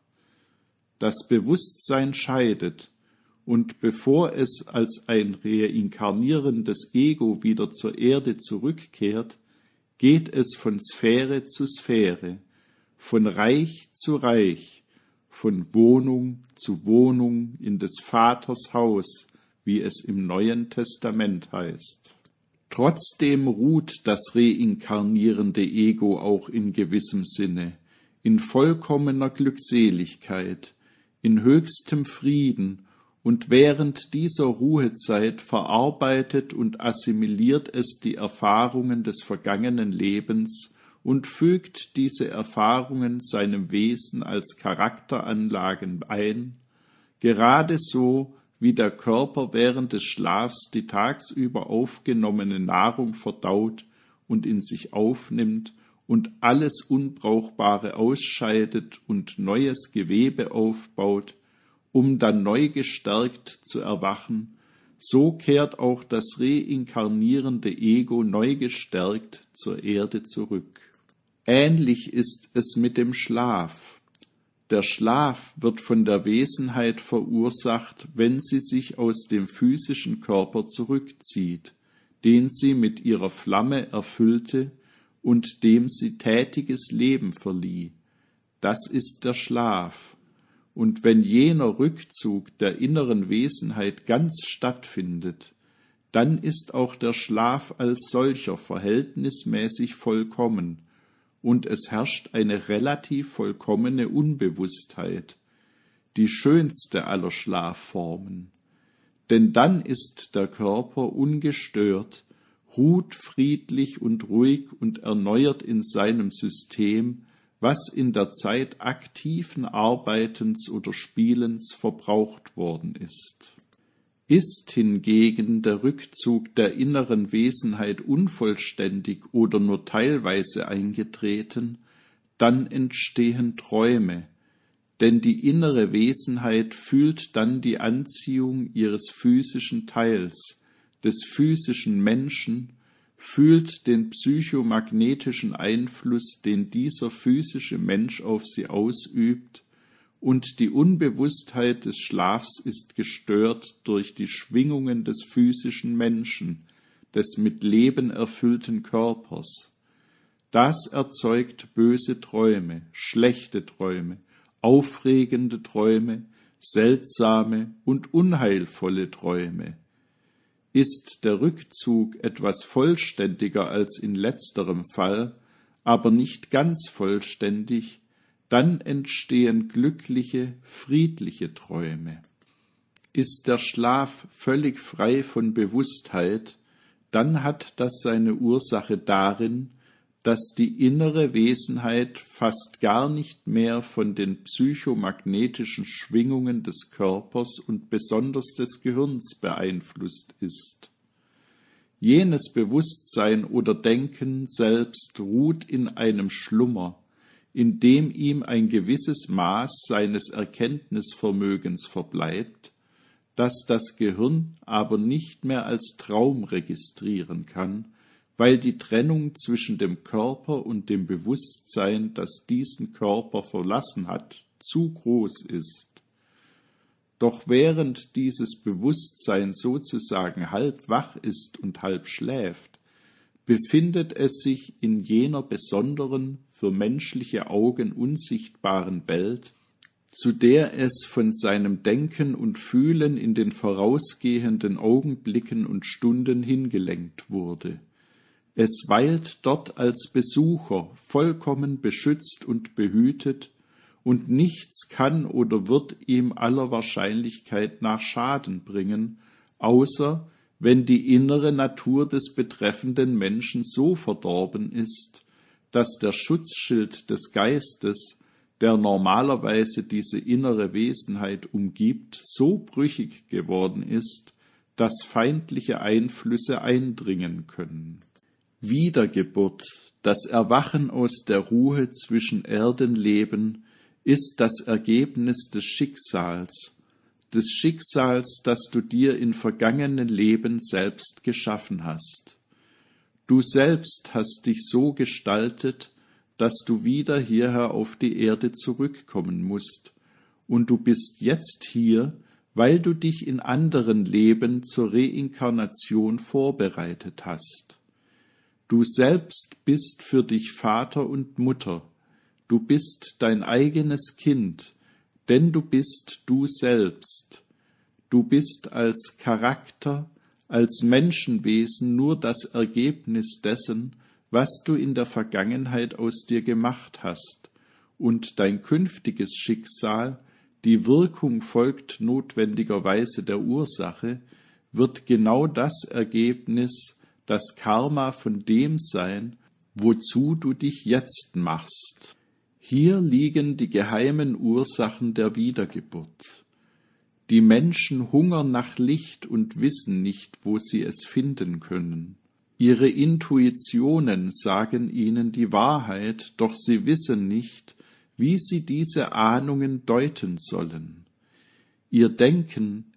Das Bewusstsein scheidet, und bevor es als ein reinkarnierendes Ego wieder zur Erde zurückkehrt, geht es von Sphäre zu Sphäre, von Reich zu Reich, von Wohnung zu Wohnung in des Vaters Haus, wie es im Neuen Testament heißt. Trotzdem ruht das reinkarnierende Ego auch in gewissem Sinne, in vollkommener Glückseligkeit, in höchstem Frieden, und während dieser Ruhezeit verarbeitet und assimiliert es die Erfahrungen des vergangenen Lebens und fügt diese Erfahrungen seinem Wesen als Charakteranlagen ein, gerade so, wie der Körper während des Schlafs die tagsüber aufgenommene Nahrung verdaut und in sich aufnimmt und alles Unbrauchbare ausscheidet und neues Gewebe aufbaut, um dann neu gestärkt zu erwachen, so kehrt auch das reinkarnierende Ego neu gestärkt zur Erde zurück. Ähnlich ist es mit dem Schlaf. Der Schlaf wird von der Wesenheit verursacht, wenn sie sich aus dem physischen Körper zurückzieht, den sie mit ihrer Flamme erfüllte und dem sie tätiges Leben verlieh. Das ist der Schlaf. Und wenn jener Rückzug der inneren Wesenheit ganz stattfindet, dann ist auch der Schlaf als solcher verhältnismäßig vollkommen, und es herrscht eine relativ vollkommene Unbewusstheit, die schönste aller Schlafformen. Denn dann ist der Körper ungestört, ruht friedlich und ruhig und erneuert in seinem System, was in der Zeit aktiven Arbeitens oder Spielens verbraucht worden ist. Ist hingegen der Rückzug der inneren Wesenheit unvollständig oder nur teilweise eingetreten, dann entstehen Träume, denn die innere Wesenheit fühlt dann die Anziehung ihres physischen Teils, des physischen Menschen, fühlt den psychomagnetischen Einfluss, den dieser physische Mensch auf sie ausübt, und die Unbewusstheit des Schlafs ist gestört durch die Schwingungen des physischen Menschen, des mit Leben erfüllten Körpers. Das erzeugt böse Träume, schlechte Träume, aufregende Träume, seltsame und unheilvolle Träume. Ist der Rückzug etwas vollständiger als in letzterem Fall, aber nicht ganz vollständig, dann entstehen glückliche, friedliche Träume. Ist der Schlaf völlig frei von Bewusstheit, dann hat das seine Ursache darin, dass die innere Wesenheit fast gar nicht mehr von den psychomagnetischen Schwingungen des Körpers und besonders des Gehirns beeinflusst ist. Jenes Bewusstsein oder Denken selbst ruht in einem Schlummer, in dem ihm ein gewisses Maß seines Erkenntnisvermögens verbleibt, das das Gehirn aber nicht mehr als Traum registrieren kann, weil die Trennung zwischen dem Körper und dem Bewusstsein, das diesen Körper verlassen hat, zu groß ist. Doch während dieses Bewusstsein sozusagen halb wach ist und halb schläft, befindet es sich in jener besonderen, für menschliche Augen unsichtbaren Welt, zu der es von seinem Denken und Fühlen in den vorausgehenden Augenblicken und Stunden hingelenkt wurde. Es weilt dort als Besucher, vollkommen beschützt und behütet, und nichts kann oder wird ihm aller Wahrscheinlichkeit nach Schaden bringen, außer wenn die innere Natur des betreffenden Menschen so verdorben ist, dass der Schutzschild des Geistes, der normalerweise diese innere Wesenheit umgibt, so brüchig geworden ist, dass feindliche Einflüsse eindringen können. Wiedergeburt, das Erwachen aus der Ruhe zwischen Erdenleben, ist das Ergebnis des Schicksals, des Schicksals, das du dir in vergangenen Leben selbst geschaffen hast. Du selbst hast dich so gestaltet, dass du wieder hierher auf die Erde zurückkommen musst, und du bist jetzt hier, weil du dich in anderen Leben zur Reinkarnation vorbereitet hast. Du selbst bist für dich Vater und Mutter, du bist dein eigenes Kind, denn du bist du selbst. Du bist als Charakter, als Menschenwesen nur das Ergebnis dessen, was du in der Vergangenheit aus dir gemacht hast, und dein künftiges Schicksal, die Wirkung folgt notwendigerweise der Ursache, wird genau das Ergebnis, das Karma von dem sein, wozu du dich jetzt machst. Hier liegen die geheimen Ursachen der Wiedergeburt. Die Menschen hungern nach Licht und wissen nicht, wo sie es finden können. Ihre Intuitionen sagen ihnen die Wahrheit, doch sie wissen nicht, wie sie diese Ahnungen deuten sollen. Ihr Denken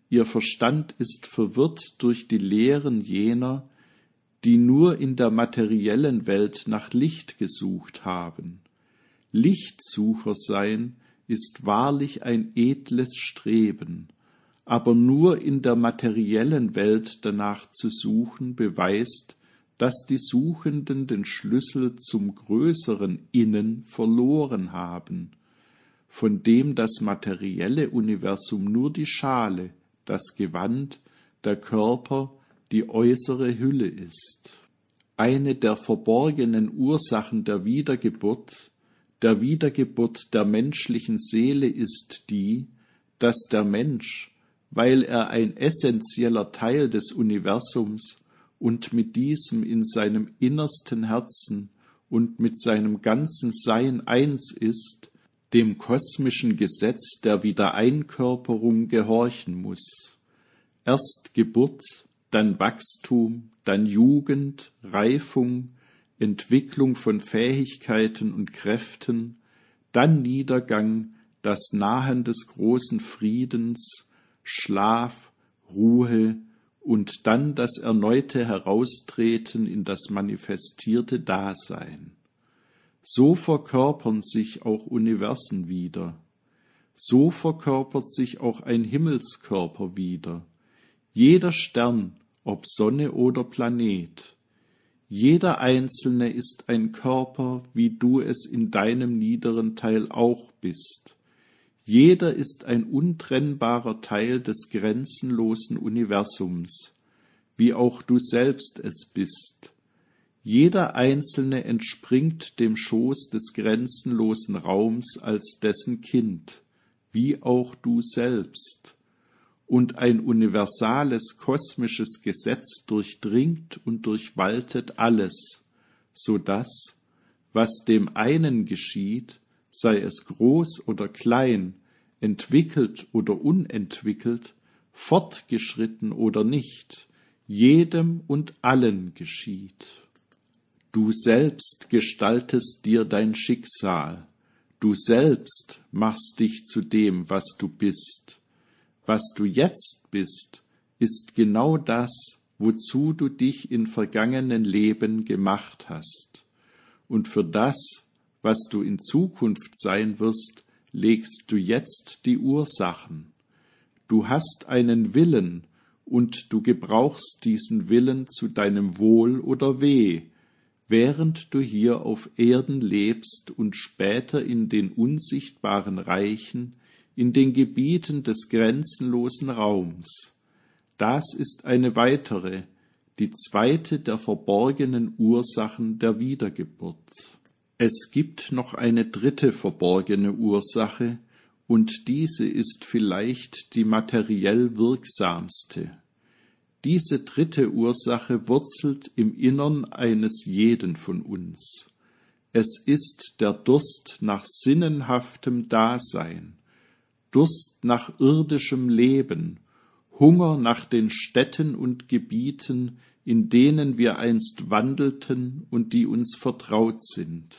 ihr Verstand ist verwirrt durch die Lehren jener, die nur in der materiellen Welt nach Licht gesucht haben. Lichtsucher sein ist wahrlich ein edles Streben, aber nur in der materiellen Welt danach zu suchen, beweist, dass die Suchenden den Schlüssel zum größeren Innen verloren haben, von dem das materielle Universum nur die Schale, das Gewand, der Körper, die äußere Hülle ist. Eine der verborgenen Ursachen der Wiedergeburt, der Wiedergeburt der menschlichen Seele ist die, dass der Mensch, weil er ein essentieller Teil des Universums und mit diesem in seinem innersten Herzen und mit seinem ganzen Sein eins ist, dem kosmischen Gesetz der Wiedereinkörperung gehorchen muss. Erst Geburt, dann Wachstum, dann Jugend, Reifung, Entwicklung von Fähigkeiten und Kräften, dann Niedergang, das Nahen des großen Friedens, Schlaf, Ruhe und dann das erneute Heraustreten in das manifestierte Dasein. So verkörpern sich auch Universen wieder. So verkörpert sich auch ein Himmelskörper wieder. Jeder Stern, ob Sonne oder Planet. Jeder Einzelne ist ein Körper, wie du es in deinem niederen Teil auch bist. Jeder ist ein untrennbarer Teil des grenzenlosen Universums, wie auch du selbst es bist. Jeder Einzelne entspringt dem Schoß des grenzenlosen Raums als dessen Kind, wie auch du selbst. Und ein universales kosmisches Gesetz durchdringt und durchwaltet alles, so dass, was dem einen geschieht, sei es groß oder klein, entwickelt oder unentwickelt, fortgeschritten oder nicht, jedem und allen geschieht. Du selbst gestaltest dir dein Schicksal, du selbst machst dich zu dem, was du bist. Was du jetzt bist, ist genau das, wozu du dich in vergangenen Leben gemacht hast. Und für das, was du in Zukunft sein wirst, legst du jetzt die Ursachen. Du hast einen Willen, und du gebrauchst diesen Willen zu deinem Wohl oder Weh, während du hier auf Erden lebst und später in den unsichtbaren Reichen, in den Gebieten des grenzenlosen Raums. Das ist eine weitere, die zweite der verborgenen Ursachen der Wiedergeburt. Es gibt noch eine dritte verborgene Ursache, und diese ist vielleicht die materiell wirksamste. Diese dritte Ursache wurzelt im Innern eines jeden von uns. Es ist der Durst nach sinnenhaftem Dasein, Durst nach irdischem Leben, Hunger nach den Städten und Gebieten, in denen wir einst wandelten und die uns vertraut sind.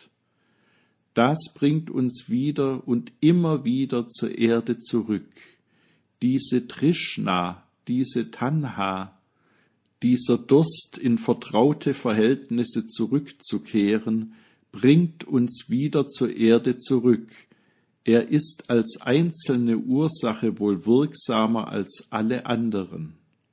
Das bringt uns wieder und immer wieder zur Erde zurück. Diese Trishna, diese Tanha, dieser Durst, in vertraute Verhältnisse zurückzukehren, bringt uns wieder zur Erde zurück. Er ist als einzelne Ursache wohl wirksamer als alle anderen.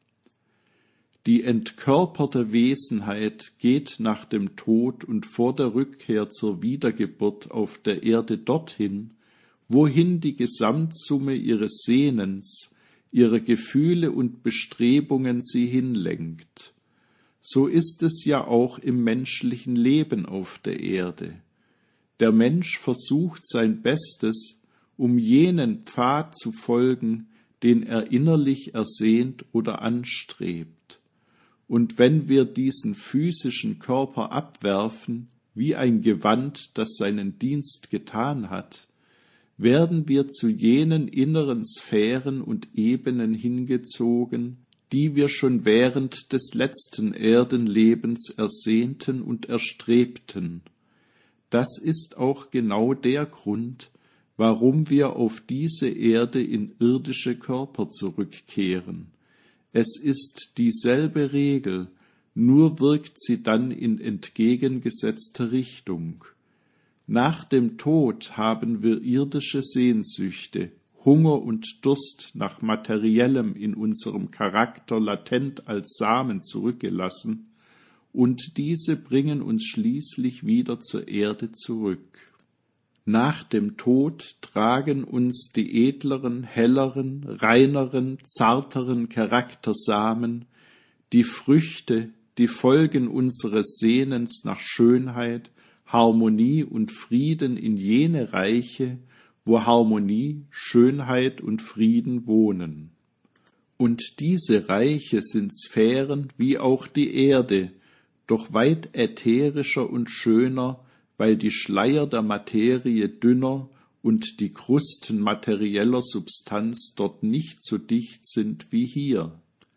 Die entkörperte Wesenheit geht nach dem Tod und vor der Rückkehr zur Wiedergeburt auf der Erde dorthin, wohin die Gesamtsumme ihres Sehnens, ihre Gefühle und Bestrebungen sie hinlenkt. So ist es ja auch im menschlichen Leben auf der Erde. Der Mensch versucht sein Bestes, um jenen Pfad zu folgen, den er innerlich ersehnt oder anstrebt. Und wenn wir diesen physischen Körper abwerfen, wie ein Gewand, das seinen Dienst getan hat, werden wir zu jenen inneren Sphären und Ebenen hingezogen, die wir schon während des letzten Erdenlebens ersehnten und erstrebten. Das ist auch genau der Grund, warum wir auf diese Erde in irdische Körper zurückkehren. Es ist dieselbe Regel, nur wirkt sie dann in entgegengesetzter Richtung. Nach dem Tod haben wir irdische Sehnsüchte, Hunger und Durst nach Materiellem in unserem Charakter latent als Samen zurückgelassen, und diese bringen uns schließlich wieder zur Erde zurück. Nach dem Tod tragen uns die edleren, helleren, reineren, zarteren Charaktersamen, die Früchte, die Folgen unseres Sehnens nach Schönheit, Harmonie und Frieden in jene Reiche, wo Harmonie, Schönheit und Frieden wohnen. Und diese Reiche sind Sphären wie auch die Erde, doch weit ätherischer und schöner, weil die Schleier der Materie dünner und die Krusten materieller Substanz dort nicht so dicht sind wie hier.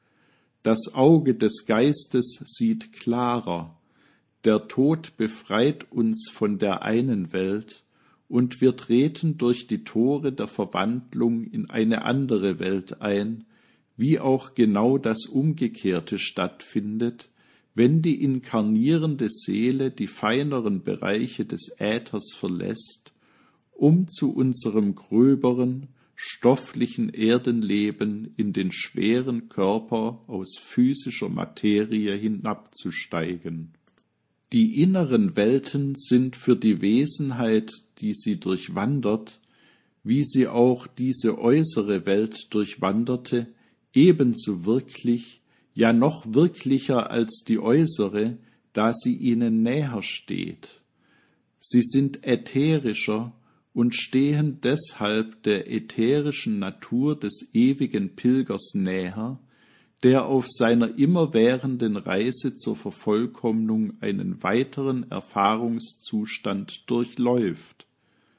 Das Auge des Geistes sieht klarer, der Tod befreit uns von der einen Welt, und wir treten durch die Tore der Verwandlung in eine andere Welt ein, wie auch genau das Umgekehrte stattfindet, wenn die inkarnierende Seele die feineren Bereiche des Äthers verlässt, um zu unserem gröberen, stofflichen Erdenleben in den schweren Körper aus physischer Materie hinabzusteigen. Die inneren Welten sind für die Wesenheit, die sie durchwandert, wie sie auch diese äußere Welt durchwanderte, ebenso wirklich, ja noch wirklicher als die äußere, da sie ihnen näher steht. Sie sind ätherischer und stehen deshalb der ätherischen Natur des ewigen Pilgers näher, der auf seiner immerwährenden Reise zur Vervollkommnung einen weiteren Erfahrungszustand durchläuft.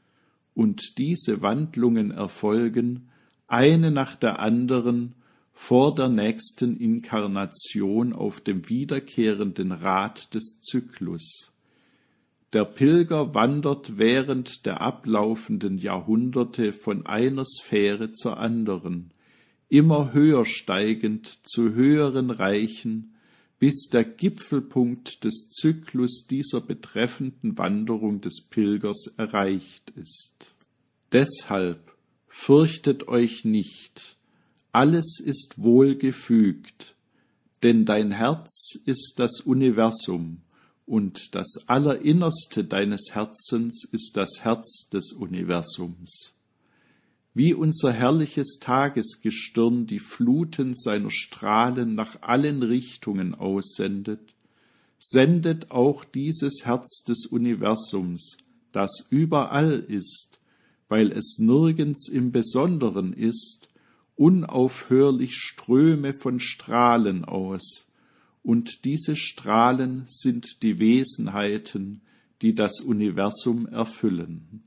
Und diese Wandlungen erfolgen, eine nach der anderen, vor der nächsten Inkarnation auf dem wiederkehrenden Rad des Zyklus. Der Pilger wandert während der ablaufenden Jahrhunderte von einer Sphäre zur anderen, immer höher steigend zu höheren Reichen, bis der Gipfelpunkt des Zyklus dieser betreffenden Wanderung des Pilgers erreicht ist. Deshalb fürchtet euch nicht, alles ist wohlgefügt, denn dein Herz ist das Universum, und das Allerinnerste deines Herzens ist das Herz des Universums. Wie unser herrliches Tagesgestirn die Fluten seiner Strahlen nach allen Richtungen aussendet, sendet auch dieses Herz des Universums, das überall ist, weil es nirgends im Besonderen ist, unaufhörlich Ströme von Strahlen aus, und diese Strahlen sind die Wesenheiten, die das Universum erfüllen.